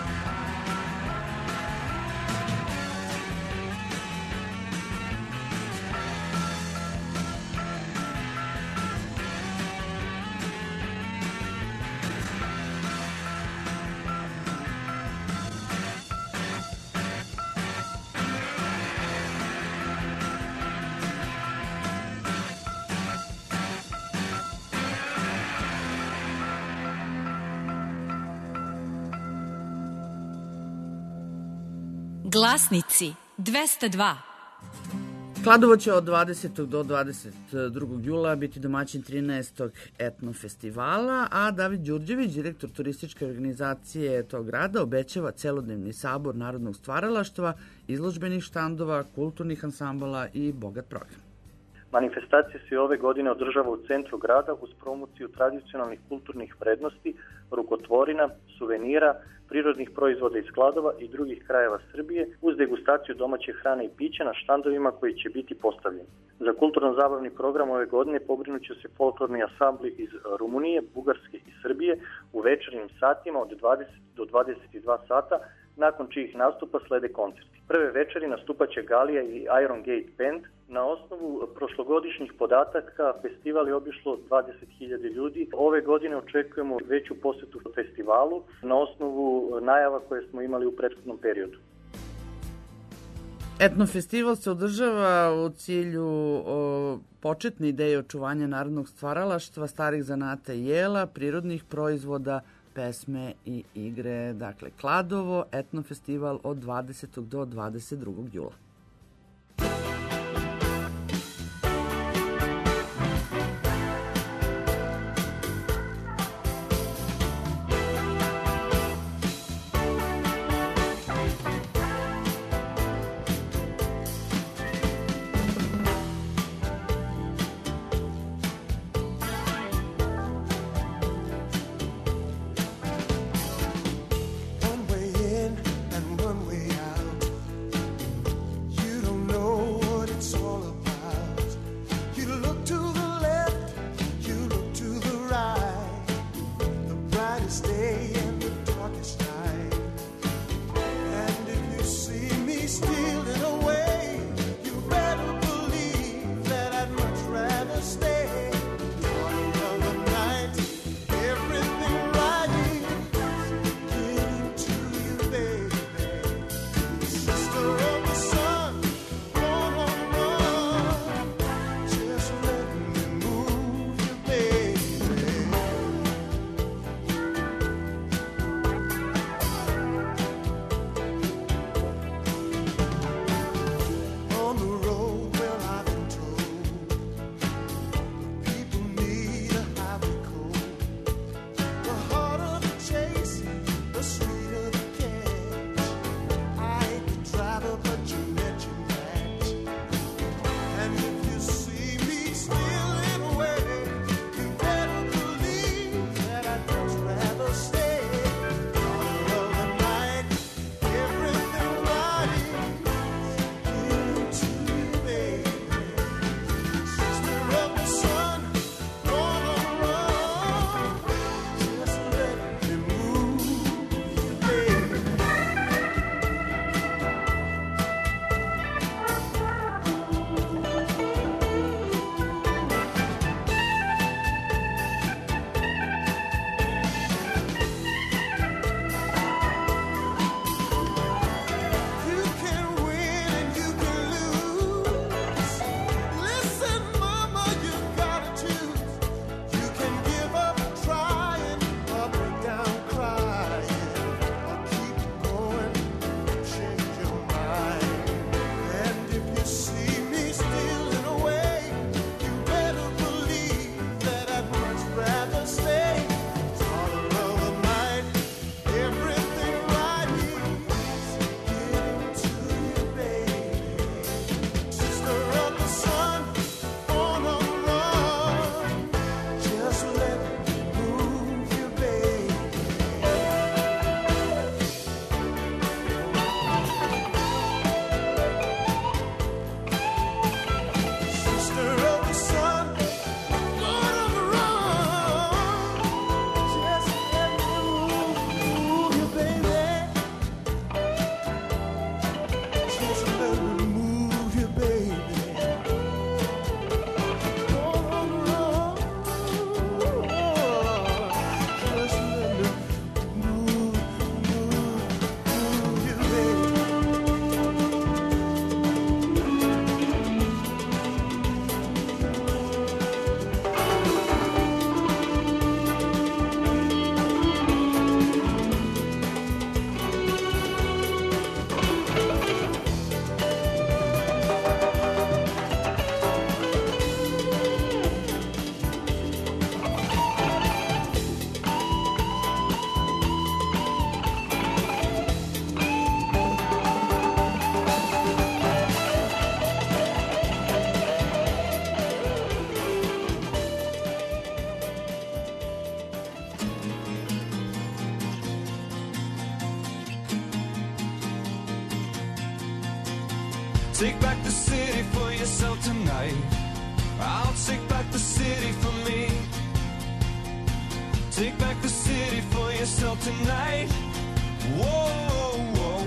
[SPEAKER 11] Glasnici dvesta dva.
[SPEAKER 5] Kladovo će od dvadesetog do dvadeset drugog jula biti domaćin trinaestog etno festivala, a David Đurđević, direktor turističke organizacije tog grada, obećava celodnevni sabor narodnog stvaralaštva, izložbenih štandova, kulturnih ansambala i bogat program.
[SPEAKER 13] Manifestacija se ove godine održava u centru grada uz promociju tradicionalnih kulturnih vrednosti, rukotvorina, suvenira, prirodnih proizvoda iz skladova i drugih krajeva Srbije uz degustaciju domaće hrane i pića na štandovima koji će biti postavljeni. Za kulturno-zabavni program ove godine pobrinuće se folklorni ansambli iz Rumunije, Bugarske i Srbije u večernjim satima od dvadeset do dvadeset dva sata, nakon čijih nastupa slede koncerti. Prve večeri nastupaće Galija i Iron Gate Band. Na osnovu prošlogodišnjih podataka festival je obišlo dvadeset hiljada ljudi. Ove godine očekujemo veću posetu festivalu na osnovu najava koje smo imali u prethodnom periodu.
[SPEAKER 5] Etnofestival se održava u cilju o, početne ideje očuvanja narodnog stvaralaštva, starih zanata i jela, prirodnih proizvoda, pesme i igre. Dakle, Kladovo, etnofestival od dvadesetog do dvadeset drugog jula.
[SPEAKER 8] Take back the city for yourself tonight. I'll take back the city for me. Take back the city for yourself tonight. Whoa, whoa.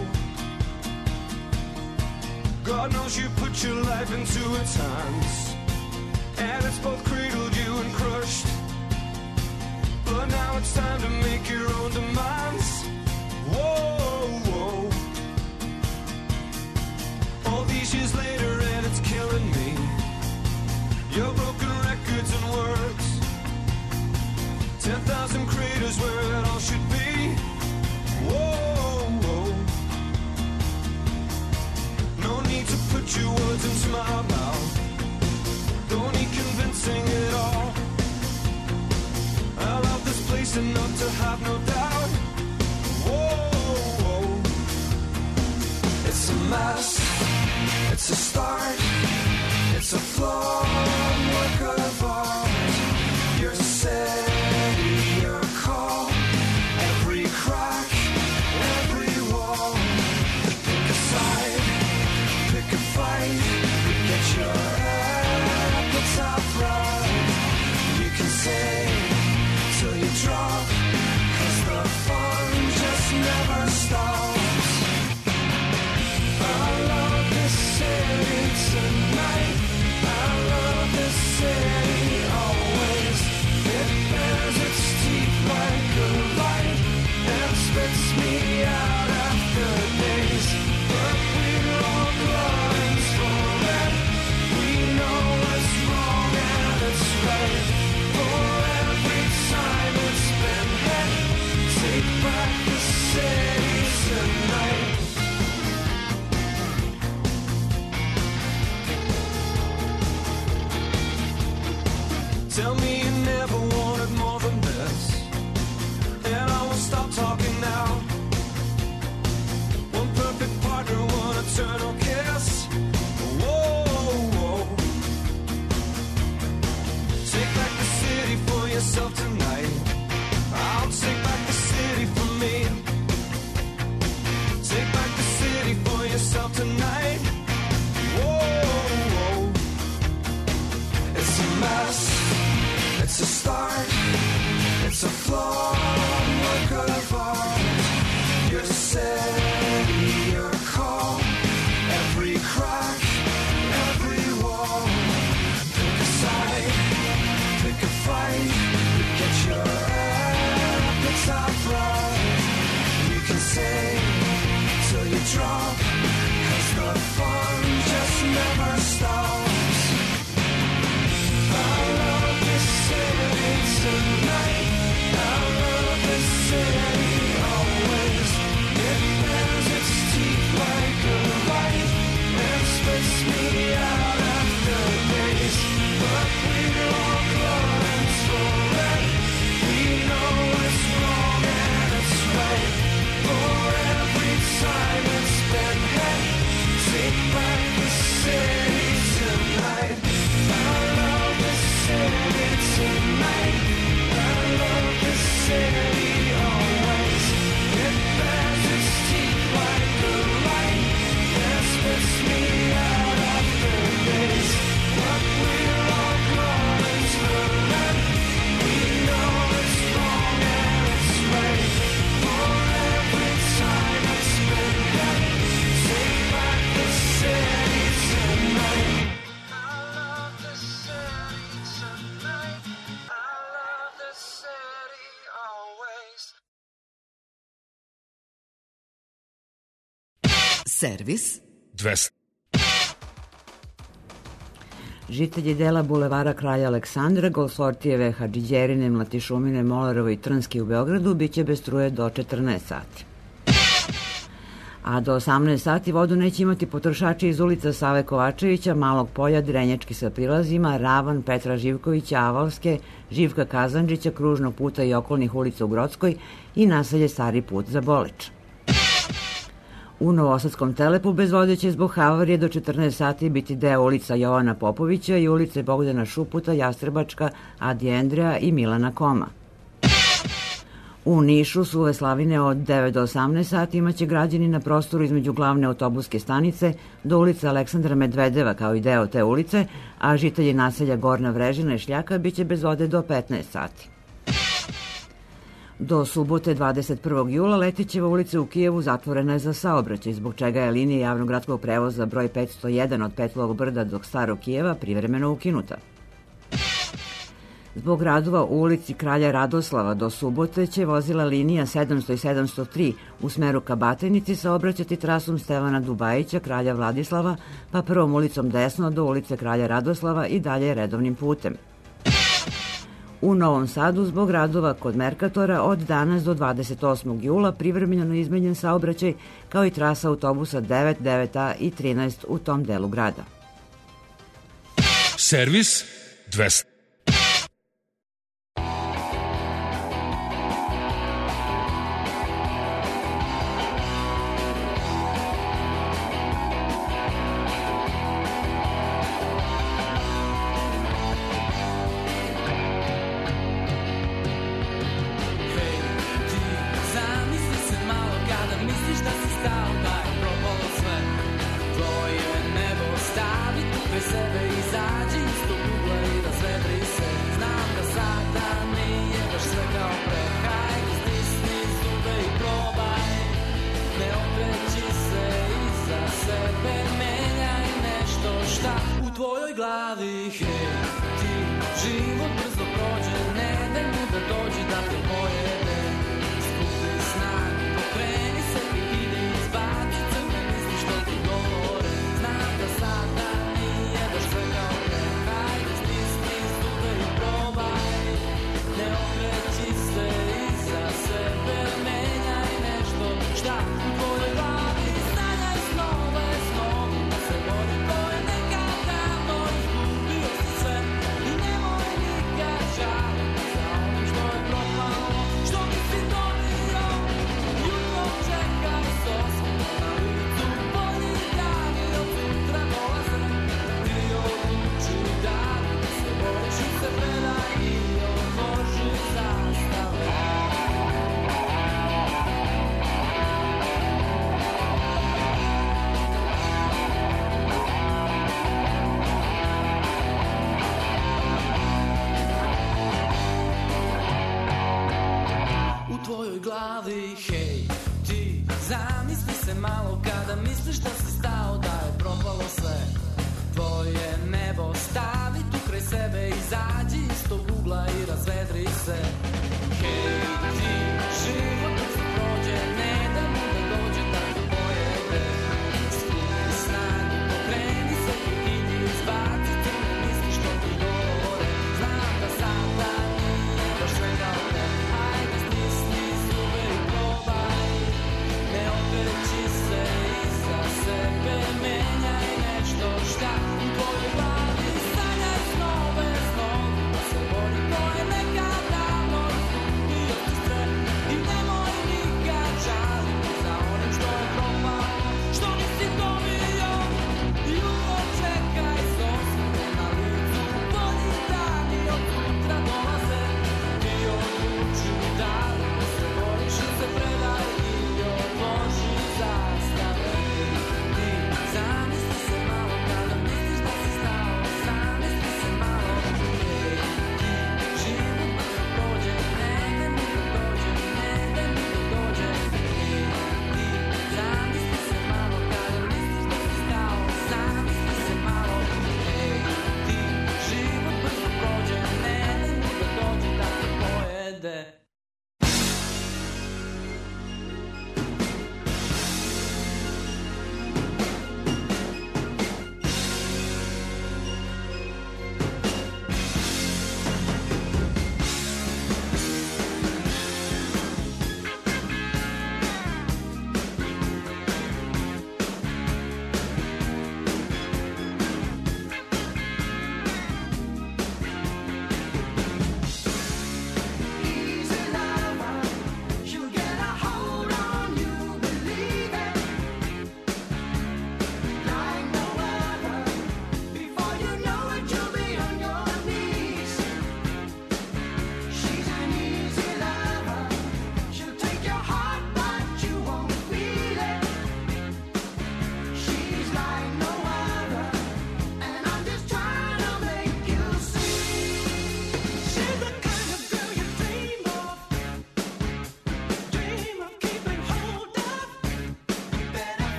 [SPEAKER 8] God knows you put your life into its hands, and it's both cradled you and crushed. But now it's time to make your own demands. Whoa, whoa. All these years later and it's killing me. Your broken records and words. Ten thousand craters where it all should be. Whoa, whoa. No need to put your words into my mouth. Don't need convincing at all. I love this place enough to have no doubt. Whoa, whoa. It's a mess. It's a start. It's a flawed work of art. Your city, your call. Every crack, every wall. Pick a side, pick a fight. Get your appetite right. You can say till you drop, 'cause the fun just never stops. I love this city tonight. I love this city always. It bears its teeth like a light and spits me out after days. But we're all gluttons for it. We know what's wrong and it's right. For every time it's been hit, take back the city tonight. Tell me you never wanted more than this, and I will stop talking now. One perfect partner, one eternal kiss. Whoa, whoa. Take back the city for yourself tonight. I'll take back the city for me. Take back the city for yourself tonight. Whoa, whoa. It's a mess. It's a start. It's a flawed work of art. Your city, your call. Every crack, every wall. Pick a side, pick a fight. Get your appetite right. You can say till you drop, 'cause the fun just never stops. I love this city tonight. I love this city always. It bears its teeth like a light and spits me out after days. But we're all gluttons for it. We know it's wrong and it's right. For every time it's been hit, take back the city tonight. I love this city tonight. I love this city always. It bears its teeth like a light and spits me out after days. But we're all gluttons for it. We know it's wrong and it's right. For every time it's been hit, take back the city tonight. I love this city tonight. I love this city always.
[SPEAKER 7] Servis
[SPEAKER 14] dvesta.
[SPEAKER 4] Žitelji dela bulevara Kralja Aleksandra, Golsortijeve, Hadžiđerine, Mlatišumine, Molerove i Trnske u Beogradu biće bez struje do četrnaest sati. A do osamnaest sati vodu neće imati potrošači iz ulica Save Kovačevića, Malog polja, Drenjački sa prilazima, Ravan, Petra Živkovića, Avalske, Živka Kazandžića, Kružnog puta i okolnih ulica u Grockoj i naselje Stari put za Boleč. U Novosadskom Telepu bez vode će zbog havarije do četrnaest sati biti deo ulica Jovana Popovića i ulice Bogdana Šuputa, Jastrebačka, Adi Endreja i Milana Koma. U Nišu suve slavine od devet do osamnaest sati imaće građani na prostoru između glavne autobuske stanice do ulice Aleksandra Medvedeva kao i deo te ulice, a žitelji naselja Gornja Vrežina i Šljaka biće bez vode do petnaest sati. Do subote dvadeset prvog jula Letićeva ulica u Kijevu zatvorena je za saobraćaj, zbog čega je linija javnog gradskog prevoza broj petsto jedan od Petlovog brda do Starog Kijeva privremeno ukinuta. Zbog radova u ulici Kralja Radoslava do subote će vozila linija sedamsto i sedamsto tri u smeru ka Batajnici saobraćati trasom Stevana Dubajića, Kralja Vladislava, pa prvom ulicom desno do ulice Kralja Radoslava i dalje redovnim putem. U Novom Sadu zbog radova kod Merkatora od danas do dvadeset osmog jula privremeno izmenjen saobraćaj kao i trasa autobusa devet, devet A i trinaest u tom delu grada.
[SPEAKER 14] Servis dvesta.
[SPEAKER 2] Sebe menjaj nešto šta u tvojoj glavi, sanjaj sno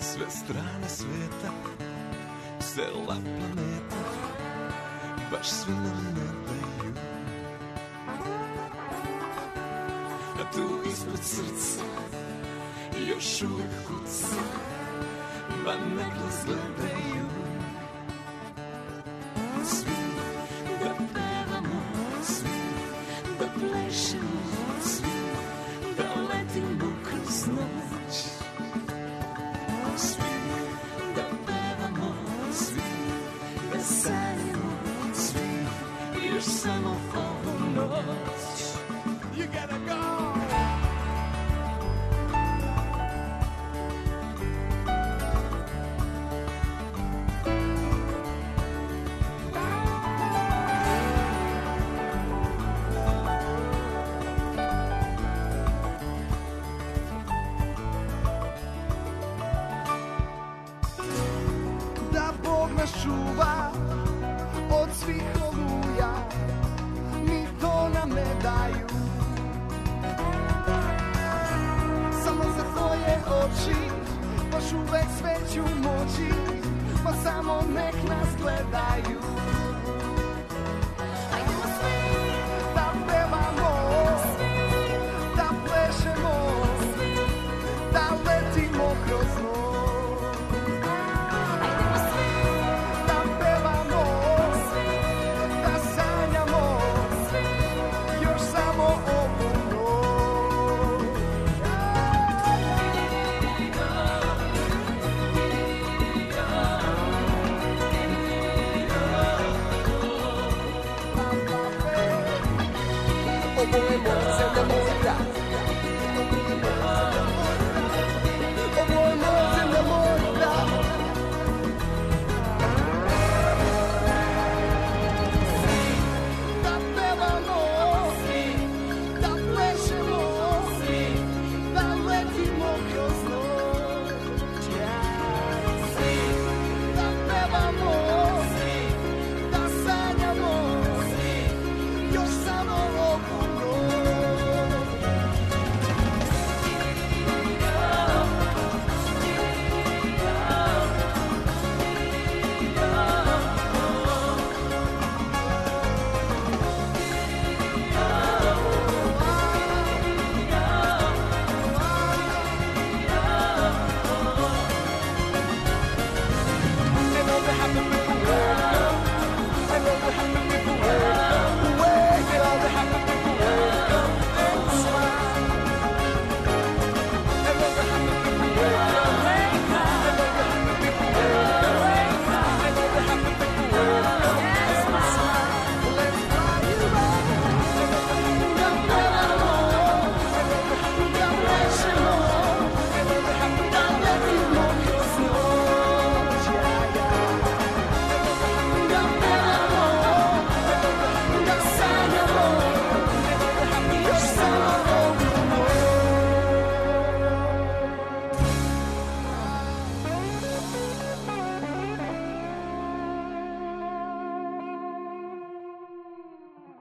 [SPEAKER 9] sve strane sveta, cela planeta, baš svi nam ne daju. A tu ispred srca još uvek kuca, ma nek nas gledaju. Svi da pevamo, svi da plešemo, svi da letimo kroz noć. Svi da pevamo, svi da sanjamo, svi još samo ovu noć. You gotta go!
[SPEAKER 15] Čuva od svih oluja, ni to nam ne daju. Samo za tvoje oči baš uvek sveću moći, pa samo nek nas gledaju. Ajdemo svi da pevamo, svi da plešemo, svi da letimo kroz noć. Ovo je moj